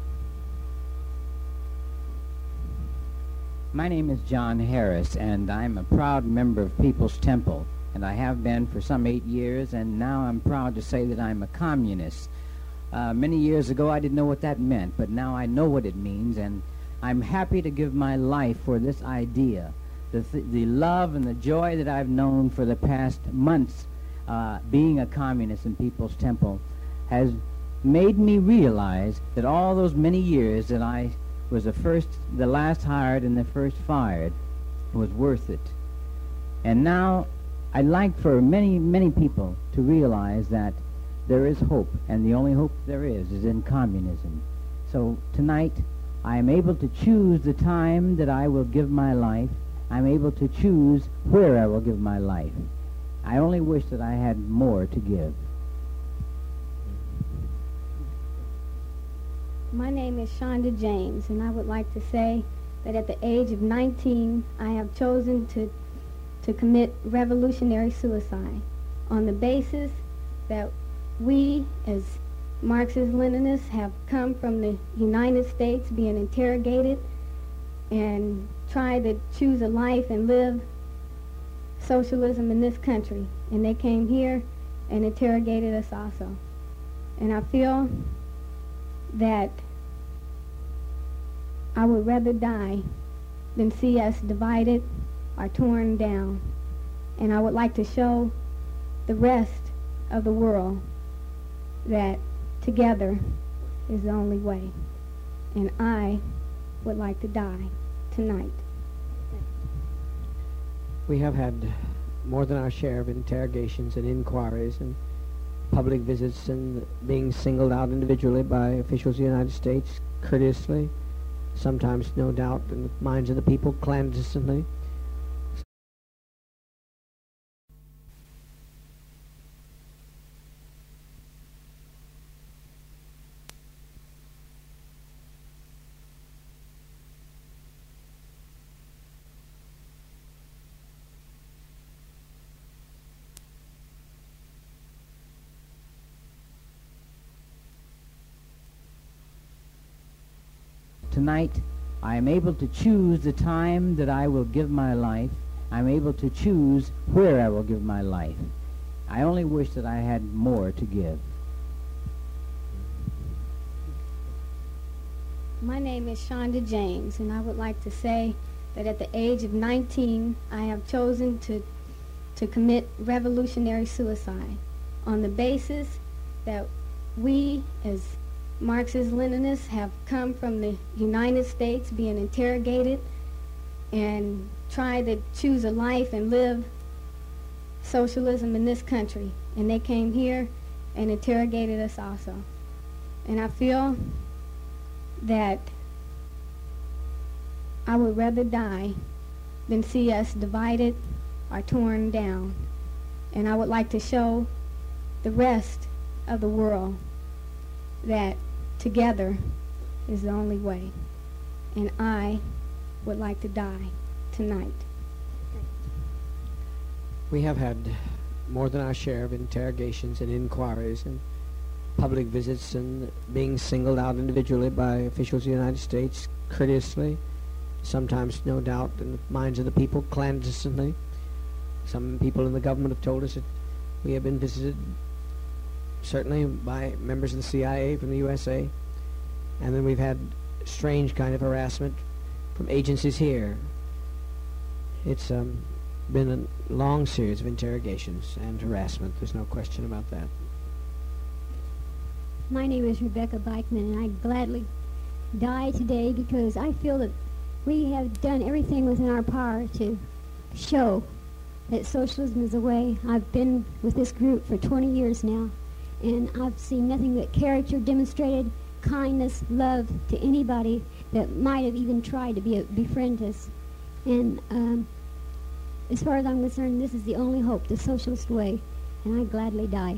My name is John Harris, and I'm a proud member of People's Temple, and I have been for some eight years, and now I'm proud to say that I'm a communist. Uh, many years ago, I didn't know what that meant, but now I know what it means, and I'm happy to give my life for this idea. The, th the love and the joy that I've known for the past months uh, being a communist in People's Temple has made me realize that all those many years that I was the first, the last hired and the first fired was worth it. And now I'd like for many, many people to realize that there is hope, and the only hope there is is in communism. So tonight, I am able to choose the time that I will give my life. I'm able to choose where I will give my life. I only wish that I had more to give. My name is Shonda James, and I would like to say that at the age of nineteen, I have chosen to, to commit revolutionary suicide on the basis that we, as Marxist-Leninists, have come from the United States being interrogated and try to choose a life and live socialism in this country. And they came here and interrogated us also. And I feel that I would rather die than see us divided or torn down. And I would like to show the rest of the world that together is the only way. And I would like to die tonight. We have had more than our share of interrogations and inquiries and public visits and being singled out individually by officials of the United States courteously, sometimes, no doubt, in the minds of the people clandestinely. Tonight, I am able to choose the time that I will give my life. I'm able to choose where I will give my life. I only wish that I had more to give. My name is Shonda James, and I would like to say that at the age of nineteen, I have chosen to, to commit revolutionary suicide on the basis that we, as Marxist-Leninists, have come from the United States being interrogated and tried to choose a life and live socialism in this country. And they came here and interrogated us also. And I feel that I would rather die than see us divided or torn down. And I would like to show the rest of the world that together is the only way. And I would like to die tonight. We have had more than our share of interrogations and inquiries and public visits and being singled out individually by officials of the United States courteously, sometimes, no doubt, in the minds of the people clandestinely. Some people in the government have told us that we have been visited certainly by members of the C I A from the U S A, and then we've had strange kind of harassment from agencies here. It's um, been a long series of interrogations and harassment. There's no question about that. My name is Rebecca Beichman, and I gladly die today because I feel that we have done everything within our power to show that socialism is the way. I've been with this group for twenty years now, and I've seen nothing but character demonstrated, kindness, love to anybody that might have even tried to be a, befriend us. And um, as far as I'm concerned, this is the only hope, the socialist way, and I gladly die.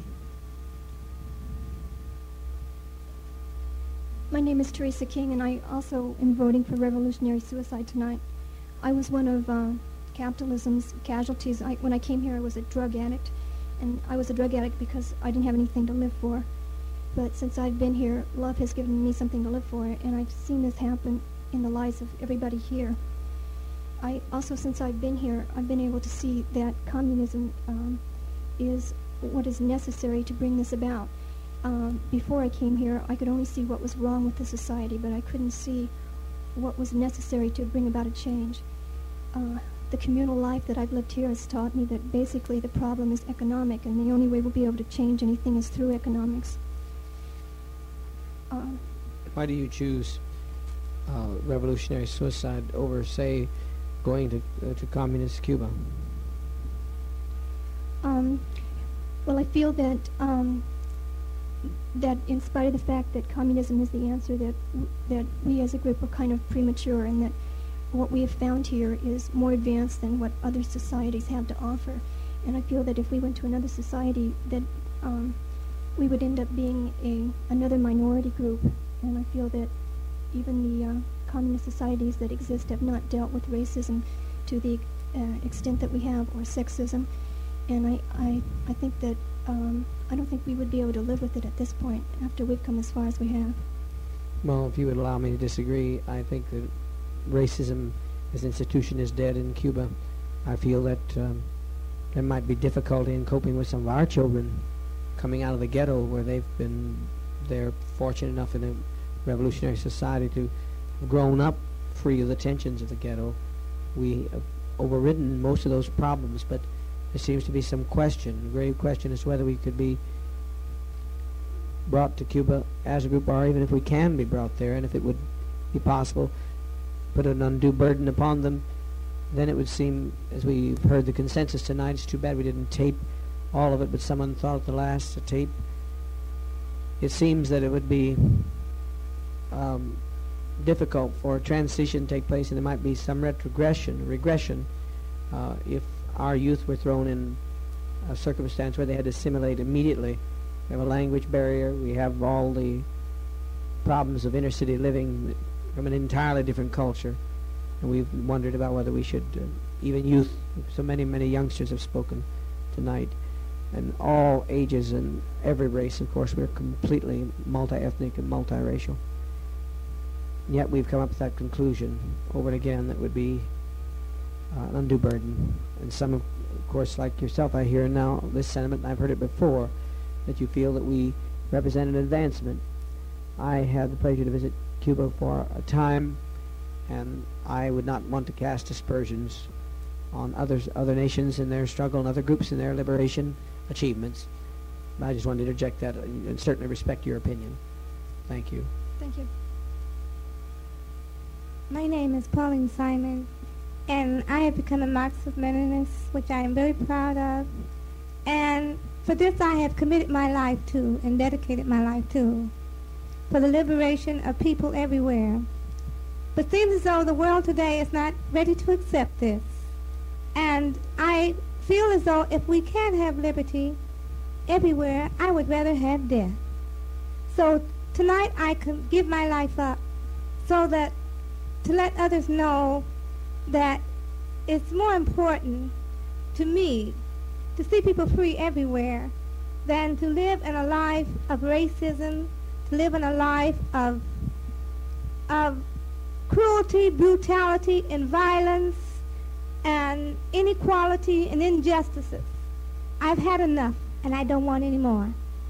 My name is Teresa King, and I also am voting for revolutionary suicide tonight. I was one of uh, capitalism's casualties. I, when I came here, I was a drug addict, and I was a drug addict because I didn't have anything to live for. But since I've been here, love has given me something to live for, and I've seen this happen in the lives of everybody here. I also, since I've been here, I've been able to see that communism um, is what is necessary to bring this about. Um, before I came here, I could only see what was wrong with the society, but I couldn't see what was necessary to bring about a change. Uh, the communal life that I've lived here has taught me that basically the problem is economic, and the only way we'll be able to change anything is through economics. Uh, Why do you choose uh, revolutionary suicide over, say, going to, uh, to communist Cuba? Um, well, I feel that um, that in spite of the fact that communism is the answer, that w that we as a group are kind of premature, and that what we have found here is more advanced than what other societies have to offer. And I feel that if we went to another society, that um, we would end up being a another minority group. And I feel that even the uh, communist societies that exist have not dealt with racism to the uh, extent that we have, or sexism. And I, I, I think that um, I don't think we would be able to live with it at this point after we've come as far as we have. Well, if you would allow me to disagree, I think that racism as an institution is dead in Cuba. I feel that um, there might be difficulty in coping with some of our children coming out of the ghetto, where they've been, they're fortunate enough in a revolutionary society to have grown up free of the tensions of the ghetto, we have overridden most of those problems, but there seems to be some question, a grave question, as to whether we could be brought to Cuba as a group, or even if we can be brought there, and if it would be possible, put an undue burden upon them. Then it would seem, as we've heard the consensus tonight, it's too bad we didn't tape all of it, but someone thought at the last to tape. It seems that it would be um, difficult for a transition to take place, and there might be some retrogression, regression, uh, if our youth were thrown in a circumstance where they had to assimilate immediately. We have a language barrier. We have all the problems of inner city living from an entirely different culture. And we've wondered about whether we should, uh, even youth, so many, many youngsters have spoken tonight, and all ages and every race, of course. We're completely multi-ethnic and multiracial. And yet we've come up with that conclusion over and again that would be uh, an undue burden. And some, of, of course, like yourself, I hear now this sentiment, and I've heard it before, that you feel that we represent an advancement. I had the pleasure to visit Cuba for a time, and I would not want to cast aspersions on others, other nations in their struggle and other groups in their liberation achievements. But I just wanted to interject that and certainly respect your opinion. Thank you. Thank you. My name is Pauline Simon, and I have become a Marxist-Leninist, which I am very proud of. And for this I have committed my life to and dedicated my life to, for the liberation of people everywhere. But it seems as though the world today is not ready to accept this. And I feel as though if we can't have liberty everywhere, I would rather have death. So tonight I can give my life up so that to let others know that it's more important to me to see people free everywhere than to live in a life of racism, to live in a life of, of cruelty, brutality, and violence, and inequality and injustices. I've had enough, and I don't want any more.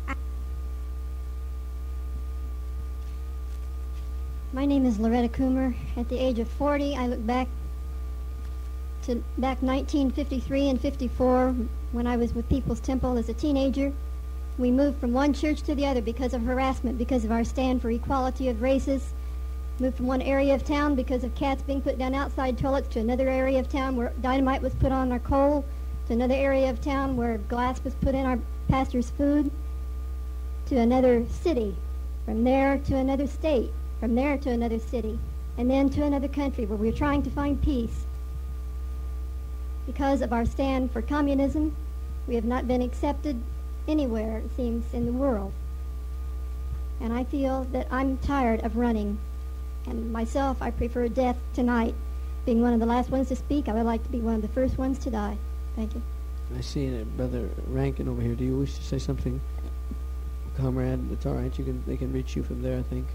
My name is Loretta Coomer. At the age of forty, I look back to back nineteen fifty-three and fifty-four when I was with People's Temple as a teenager. We moved from one church to the other because of harassment, because of our stand for equality of races. Moved from one area of town because of cats being put down outside toilets to another area of town where dynamite was put on our coal, to another area of town where glass was put in our pastor's food, to another city, from there to another state, from there to another city, and then to another country where we were trying to find peace. Because of our stand for communism, we have not been accepted anywhere, it seems, in the world. And I feel that I'm tired of running. And myself, I prefer death tonight. Being one of the last ones to speak, I would like to be one of the first ones to die. Thank you. I see uh, Brother Rankin over here. Do you wish to say something, comrade? It's all right. You can. They can reach you from there, I think.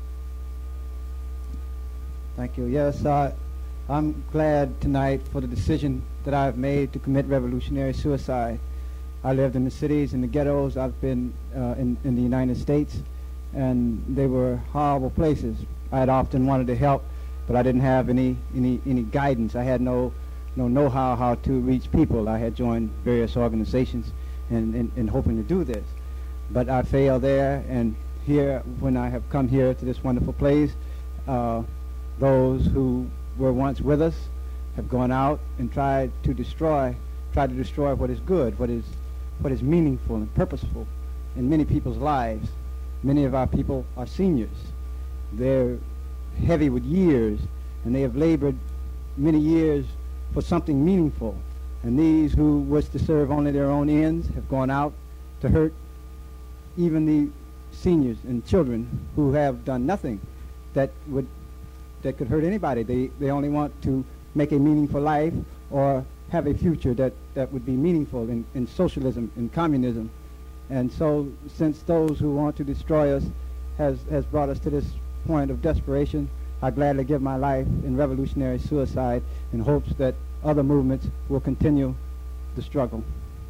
Thank you. Yes, uh, I'm glad tonight for the decision that I've made to commit revolutionary suicide. I lived in the cities, in the ghettos. I've been uh, in, in the United States, and they were horrible places. I had often wanted to help, but I didn't have any any, any guidance. I had no no know-how how to reach people. I had joined various organizations and, and, and hoping to do this, but I failed there. And here, when I have come here to this wonderful place, uh, those who were once with us have gone out and tried to destroy, tried to destroy what is good, what is what is meaningful and purposeful in many people's lives. Many of our people are seniors. They're heavy with years, and they have labored many years for something meaningful. And these who wish to serve only their own ends have gone out to hurt even the seniors and children who have done nothing that would that could hurt anybody. They they only want to make a meaningful life or have a future that, that would be meaningful in, in socialism, in communism. And so since those who want to destroy us has, has brought us to this point of desperation, I gladly give my life in revolutionary suicide in hopes that other movements will continue the struggle.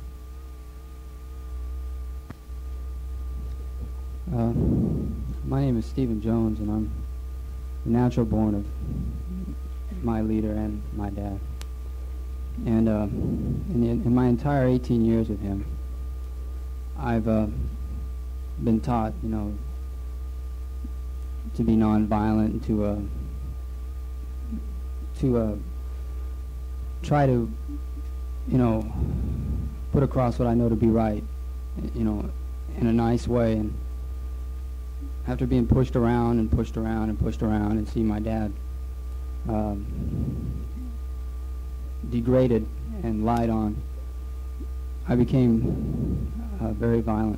Uh, my name is Stephen Jones, and I'm the natural born of my leader and my dad. And uh, in, the, in my entire eighteen years with him, I've uh, been taught, you know, to be nonviolent and to uh, to uh, try to, you know, put across what I know to be right, you know, in a nice way. And after being pushed around and pushed around and pushed around and see my dad um, degraded and lied on, I became uh, very violent.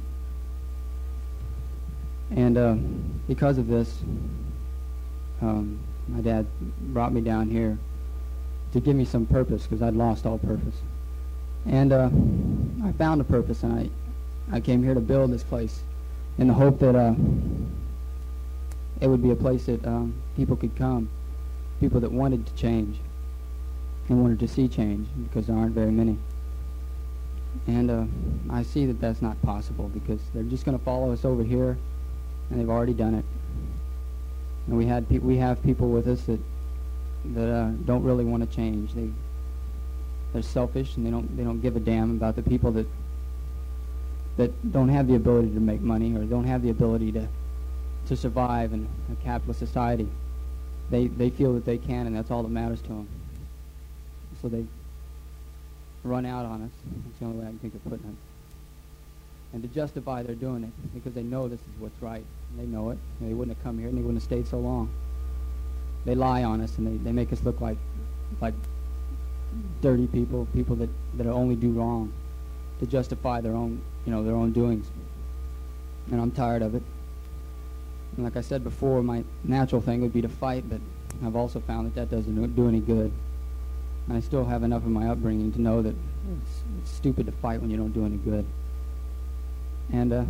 And uh, because of this, um, my dad brought me down here to give me some purpose, because I'd lost all purpose. And uh, I found a purpose, and I, I came here to build this place in the hope that uh, it would be a place that um, people could come, people that wanted to change and wanted to see change, because there aren't very many. And uh, I see that that's not possible, because they're just going to follow us over here, and they've already done it. And we had pe- we have people with us that that uh, don't really want to change. They they're selfish, and they don't they don't give a damn about the people that that don't have the ability to make money, or don't have the ability to to survive in a capitalist society. They they feel that they can, and that's all that matters to them. So they run out on us. That's the only way I can think of putting it. And to justify they're doing it, because they know this is what's right. And they know it. And they wouldn't have come here, and they wouldn't have stayed so long. They lie on us, and they, they make us look like like dirty people, people that, that only do wrong to justify their own, you know, their own doings. And I'm tired of it. And like I said before, my natural thing would be to fight, but I've also found that that doesn't do any good. And I still have enough of my upbringing to know that it's, it's stupid to fight when you don't do any good. And uh,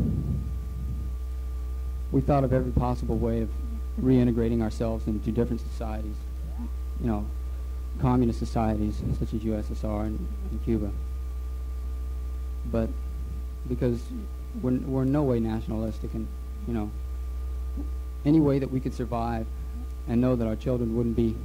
we thought of every possible way of reintegrating ourselves into different societies, you know, communist societies such as U S S R and, and Cuba. But because we're, we're in no way nationalistic, and, you know, any way that we could survive and know that our children wouldn't be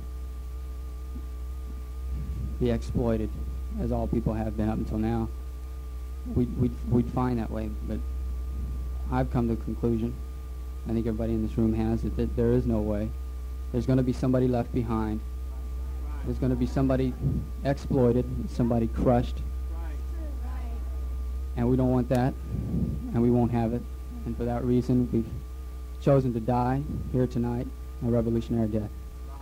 be exploited, as all people have been up until now, we'd, we'd, we'd find that way. But I've come to the conclusion, I think everybody in this room has, that, that there is no way. There's going to be somebody left behind. There's going to be somebody exploited, somebody crushed. And we don't want that, and we won't have it. And for that reason, we've chosen to die here tonight a revolutionary death.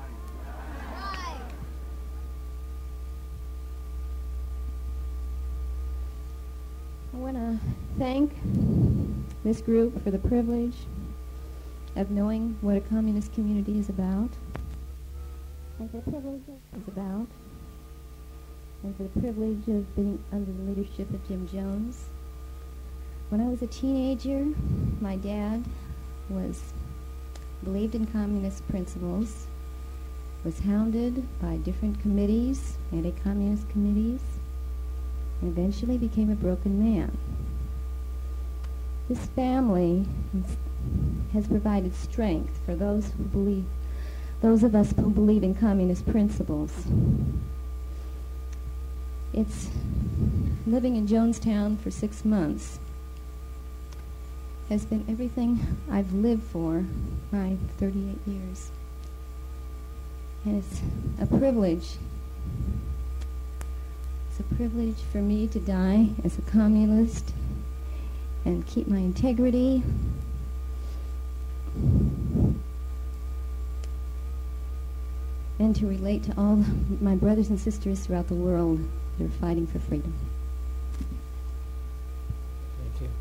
I want to thank this group for the privilege of knowing what a communist community is about, and for the privilege is about, and for the privilege of being under the leadership of Jim Jones. When I was a teenager, my dad was believed in communist principles, was hounded by different committees, anti-communist committees, and eventually became a broken man. This family has provided strength for those who believe, those of us who believe in communist principles. It's living in Jonestown for six months has been everything I've lived for my thirty-eight years. And it's a privilege. It's a privilege for me to die as a communist and keep my integrity. And to relate to all my brothers and sisters throughout the world that are fighting for freedom. Thank you.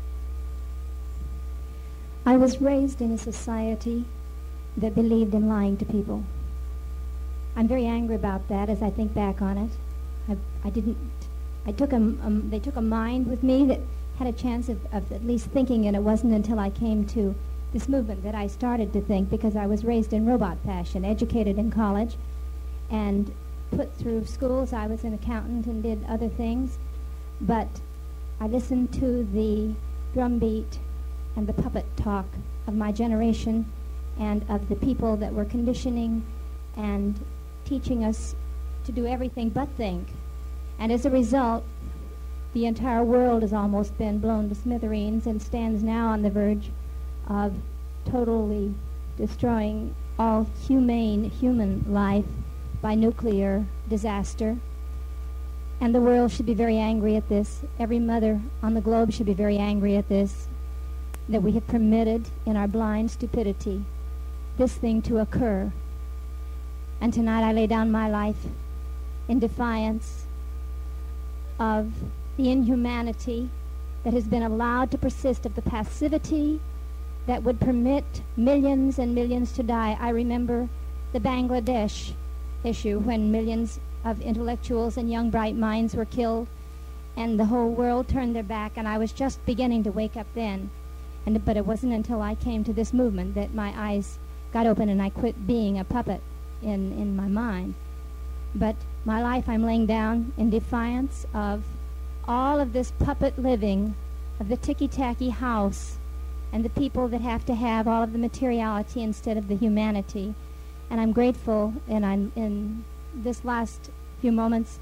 I was raised in a society that believed in lying to people. I'm very angry about that as I think back on it. I, I didn't, I took a, um, they took a mind with me that had a chance of, of at least thinking, and it wasn't until I came to this movement that I started to think, because I was raised in robot fashion, educated in college, and put through schools. I was an accountant and did other things, but I listened to the drumbeat and the puppet talk of my generation and of the people that were conditioning and teaching us to do everything but think. And as a result, the entire world has almost been blown to smithereens and stands now on the verge of totally destroying all humane human life by nuclear disaster. And the world should be very angry at this. Every mother on the globe should be very angry at this, that we have permitted in our blind stupidity this thing to occur. And tonight I lay down my life in defiance of the inhumanity that has been allowed to persist, of the passivity that would permit millions and millions to die. I remember the Bangladesh issue when millions of intellectuals and young bright minds were killed and the whole world turned their back, and I was just beginning to wake up then. And but it wasn't until I came to this movement that my eyes got open and I quit being a puppet in, in my mind. But my life I'm laying down in defiance of all of this puppet living, of the ticky-tacky house, and the people that have to have all of the materiality instead of the humanity. And I'm grateful, and I'm in this last few moments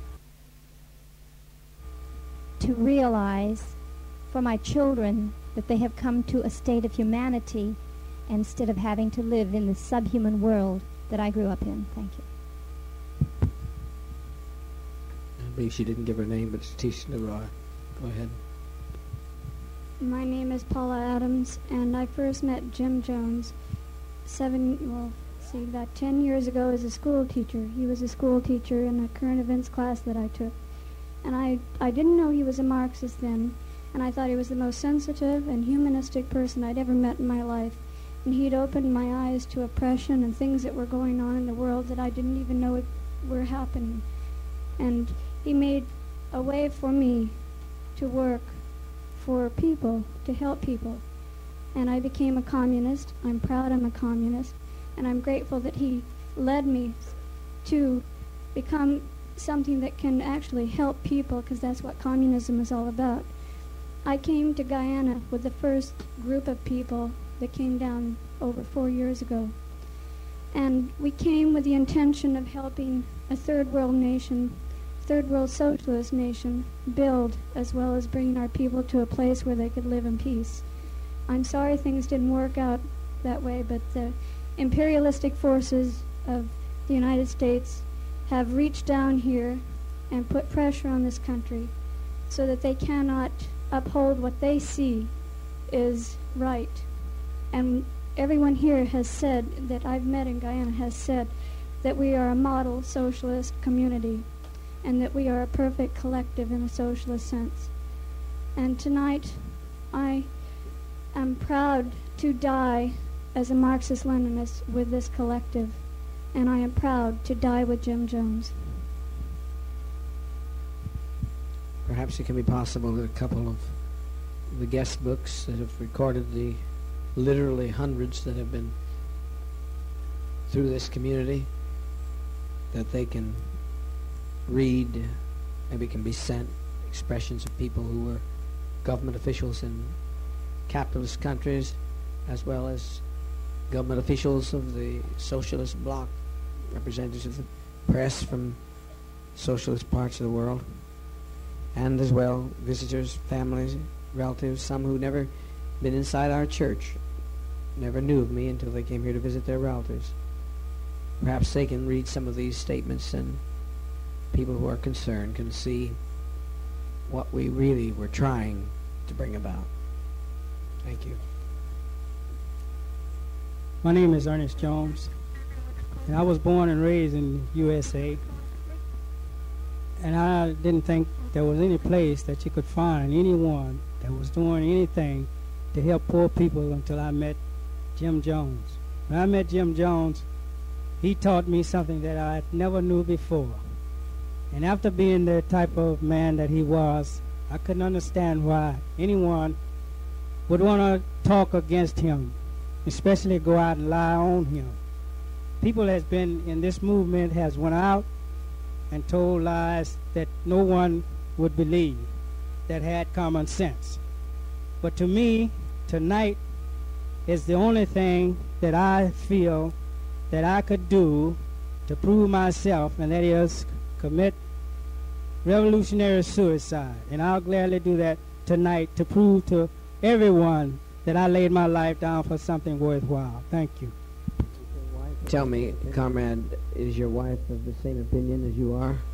to realize for my children that they have come to a state of humanity instead of having to live in the subhuman world that I grew up in. Thank you. I believe she didn't give her name, but it's Tisha Leroy. Go ahead. My name is Paula Adams, and I first met Jim Jones seven, well, see, about ten years ago as a school teacher. He was a school teacher in a current events class that I took. And I, I didn't know he was a Marxist then, and I thought he was the most sensitive and humanistic person I'd ever met in my life. And he'd opened my eyes to oppression and things that were going on in the world that I didn't even know it were happening. And he made a way for me to work for people, to help people. And I became a communist. I'm proud I'm a communist. And I'm grateful that he led me to become something that can actually help people, because that's what communism is all about. I came to Guyana with the first group of people that came down over four years ago. And we came with the intention of helping a third world nation, third world socialist nation, build, as well as bringing our people to a place where they could live in peace. I'm sorry things didn't work out that way, but the imperialistic forces of the United States have reached down here and put pressure on this country so that they cannot uphold what they see is right. And everyone here has said, that I've met in Guyana, has said that we are a model socialist community and that we are a perfect collective in a socialist sense. And tonight, I am proud to die as a Marxist-Leninist with this collective, and I am proud to die with Jim Jones. Perhaps it can be possible that a couple of the guest books that have recorded the literally hundreds that have been through this community, that they can read, maybe can be sent, expressions of people who were government officials in capitalist countries, as well as government officials of the socialist bloc, representatives of the press from socialist parts of the world, and as well visitors, families, relatives, some who never been inside our church, never knew of me until they came here to visit their relatives. Perhaps they can read some of these statements, and people who are concerned can see what we really were trying to bring about. Thank you. My name is Ernest Jones, and I was born and raised in U S A, and I didn't think there was any place that you could find anyone that was doing anything to help poor people until I met Jim Jones. When I met Jim Jones, he taught me something that I never knew before. And after being the type of man that he was, I couldn't understand why anyone would want to talk against him, especially go out and lie on him. People has been in this movement has went out and told lies that no one would believe, that had common sense. But to me, tonight is the only thing that I feel that I could do to prove myself, and that is commit revolutionary suicide. And I'll gladly do that tonight to prove to everyone that I laid my life down for something worthwhile. Thank you. Tell me, comrade, is your wife of the same opinion as you are?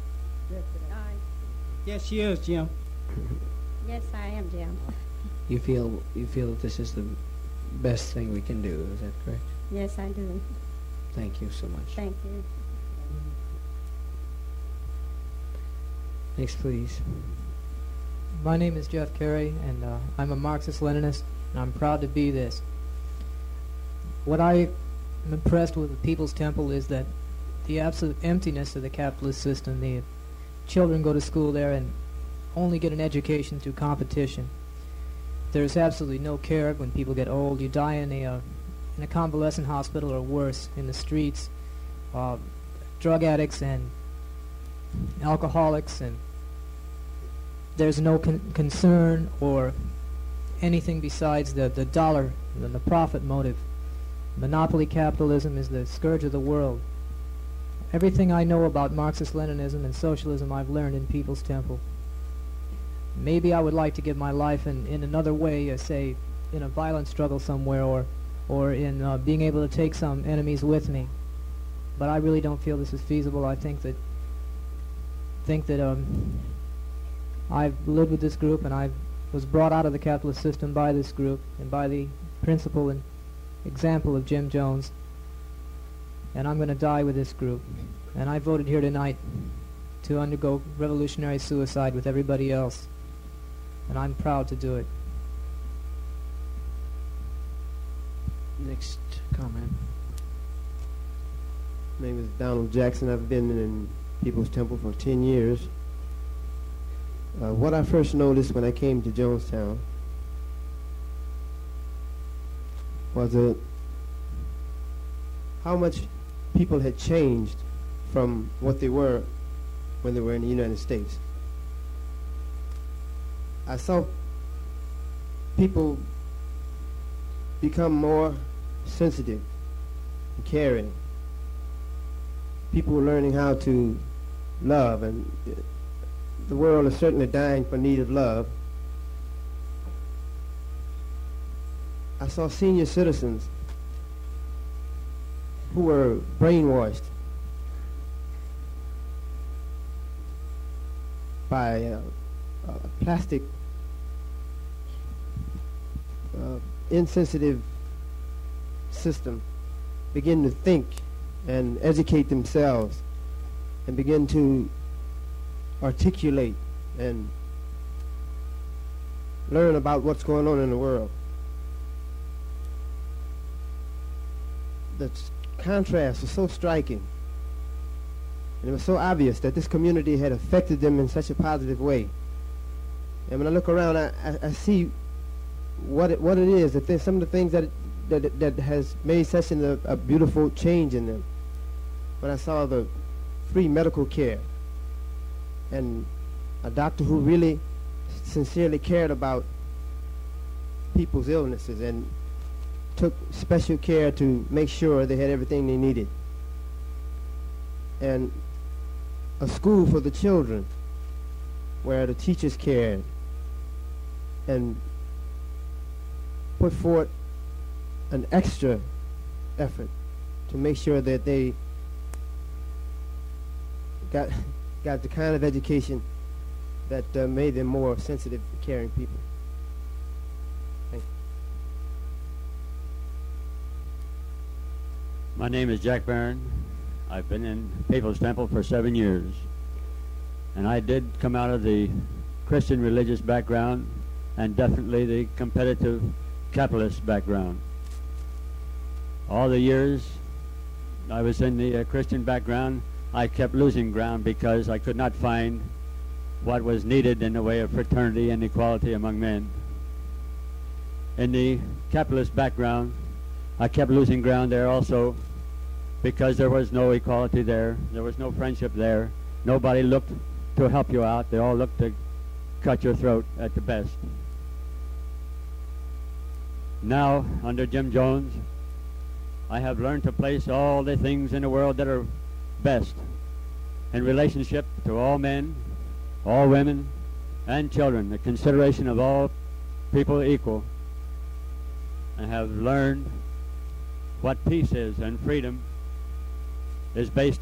Yes, she is, Jim. Yes, I am, Jim. You feel you feel that this is the best thing we can do, is that correct? Yes, I do. Thank you so much. Thank you. Next, please. My name is Jeff Carey, and uh, I'm a Marxist-Leninist, and I'm proud to be this. What I am impressed with the People's Temple is that the absolute emptiness of the capitalist system. The children go to school there and only get an education through competition. There's absolutely no care when people get old. You die in a, uh, in a convalescent hospital or worse, in the streets. Uh, drug addicts and alcoholics, and there's no con concern or anything besides the, the dollar and the profit motive. Monopoly capitalism is the scourge of the world. Everything I know about Marxist-Leninism and socialism I've learned in People's Temple. Maybe I would like to give my life in, in another way, uh, say in a violent struggle somewhere, or, or in uh, being able to take some enemies with me. But I really don't feel this is feasible. I think that think that um, I've lived with this group, and I was brought out of the capitalist system by this group and by the principle and example of Jim Jones. And I'm going to die with this group. And I voted here tonight to undergo revolutionary suicide with everybody else. And I'm proud to do it. Next comment. My name is Donald Jackson. I've been in People's Temple for ten years. Uh, what I first noticed when I came to Jonestown was uh, how much people had changed from what they were when they were in the United States. I saw people become more sensitive and caring. People were learning how to love, and the world is certainly dying for need of love. I saw senior citizens who were brainwashed by uh, a plastic, uh, insensitive system, begin to think and educate themselves and begin to articulate and learn about what's going on in the world. The contrast was so striking, and it was so obvious that this community had affected them in such a positive way. And when I look around, I, I, I see what it, what it is, that there's some of the things that, that, that has made such an, a, a beautiful change in them. When I saw the free medical care and a doctor who really sincerely cared about people's illnesses and took special care to make sure they had everything they needed. And a school for the children where the teachers cared and put forth an extra effort to make sure that they got got the kind of education that uh, made them more sensitive, caring people. Thank you. My name is Jack Barron. I've been in People's Temple for seven years. And I did come out of the Christian religious background and definitely the competitive capitalist background. All the years I was in the uh, Christian background, I kept losing ground because I could not find what was needed in the way of fraternity and equality among men. In the capitalist background, I kept losing ground there also because there was no equality there. There was no friendship there. Nobody looked to help you out. They all looked to cut your throat at the best. Now, under Jim Jones, I have learned to place all the things in the world that are best in relationship to all men, all women, and children, the consideration of all people equal, and have learned what peace is and freedom is based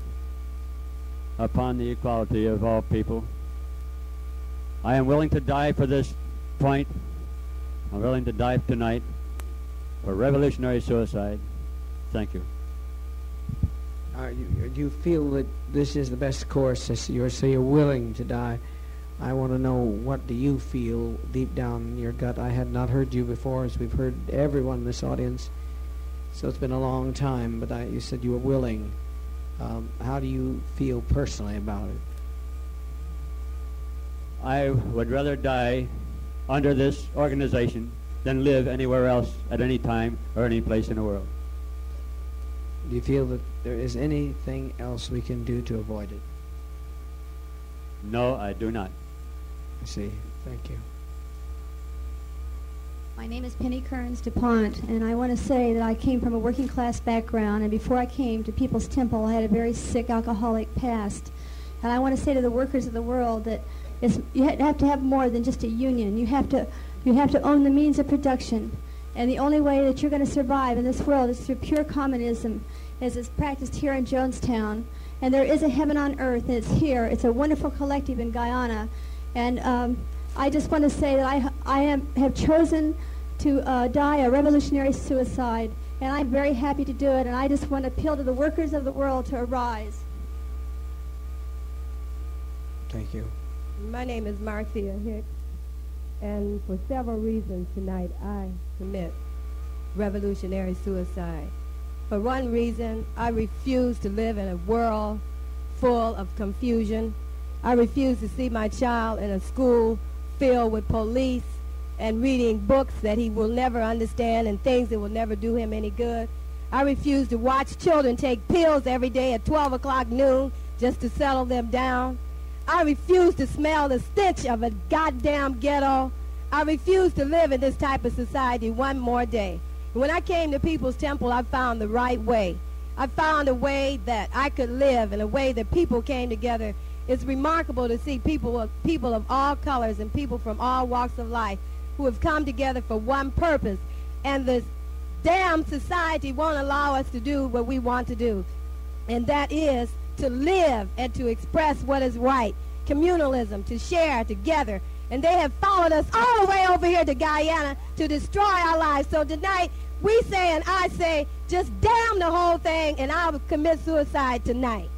upon the equality of all people. I am willing to die for this point. I'm willing to die tonight for revolutionary suicide. Thank you. Uh, you, you feel that this is the best course, as you're, so you're willing to die. I want to know, what do you feel deep down in your gut? I had not heard you before, as we've heard everyone in this audience, so it's been a long time, but I, you said you were willing. Um, how do you feel personally about it? I would rather die under this organization than live anywhere else at any time or any place in the world. Do you feel that there is anything else we can do to avoid it? No, I do not. I see. Thank you. My name is Penny Kearns DuPont, and I want to say that I came from a working class background, and before I came to People's Temple, I had a very sick alcoholic past. And I want to say to the workers of the world that it's, you have to have more than just a union. You have to, you have to own the means of production. And the only way that you're going to survive in this world is through pure communism, as is practiced here in Jonestown. And there is a heaven on earth, and it's here. It's a wonderful collective in Guyana. And um, I just want to say that I, I am, have chosen to uh, die a revolutionary suicide, and I'm very happy to do it. And I just want to appeal to the workers of the world to arise. Thank you. My name is Marcia Hicks, and for several reasons tonight I commit revolutionary suicide. For one reason, I refuse to live in a world full of confusion. I refuse to see my child in a school filled with police and reading books that he will never understand and things that will never do him any good. I refuse to watch children take pills every day at twelve o'clock noon just to settle them down. I refuse to smell the stench of a goddamn ghetto. I refuse to live in this type of society one more day. When I came to People's Temple, I found the right way. I found a way that I could live in a way that people came together. It's remarkable to see people of, people of all colors and people from all walks of life who have come together for one purpose. And this damn society won't allow us to do what we want to do. And that is to live and to express what is right. Communalism, to share together. And they have followed us all the way over here to Guyana to destroy our lives. So tonight, we say and I say, just damn the whole thing, and I'll commit suicide tonight.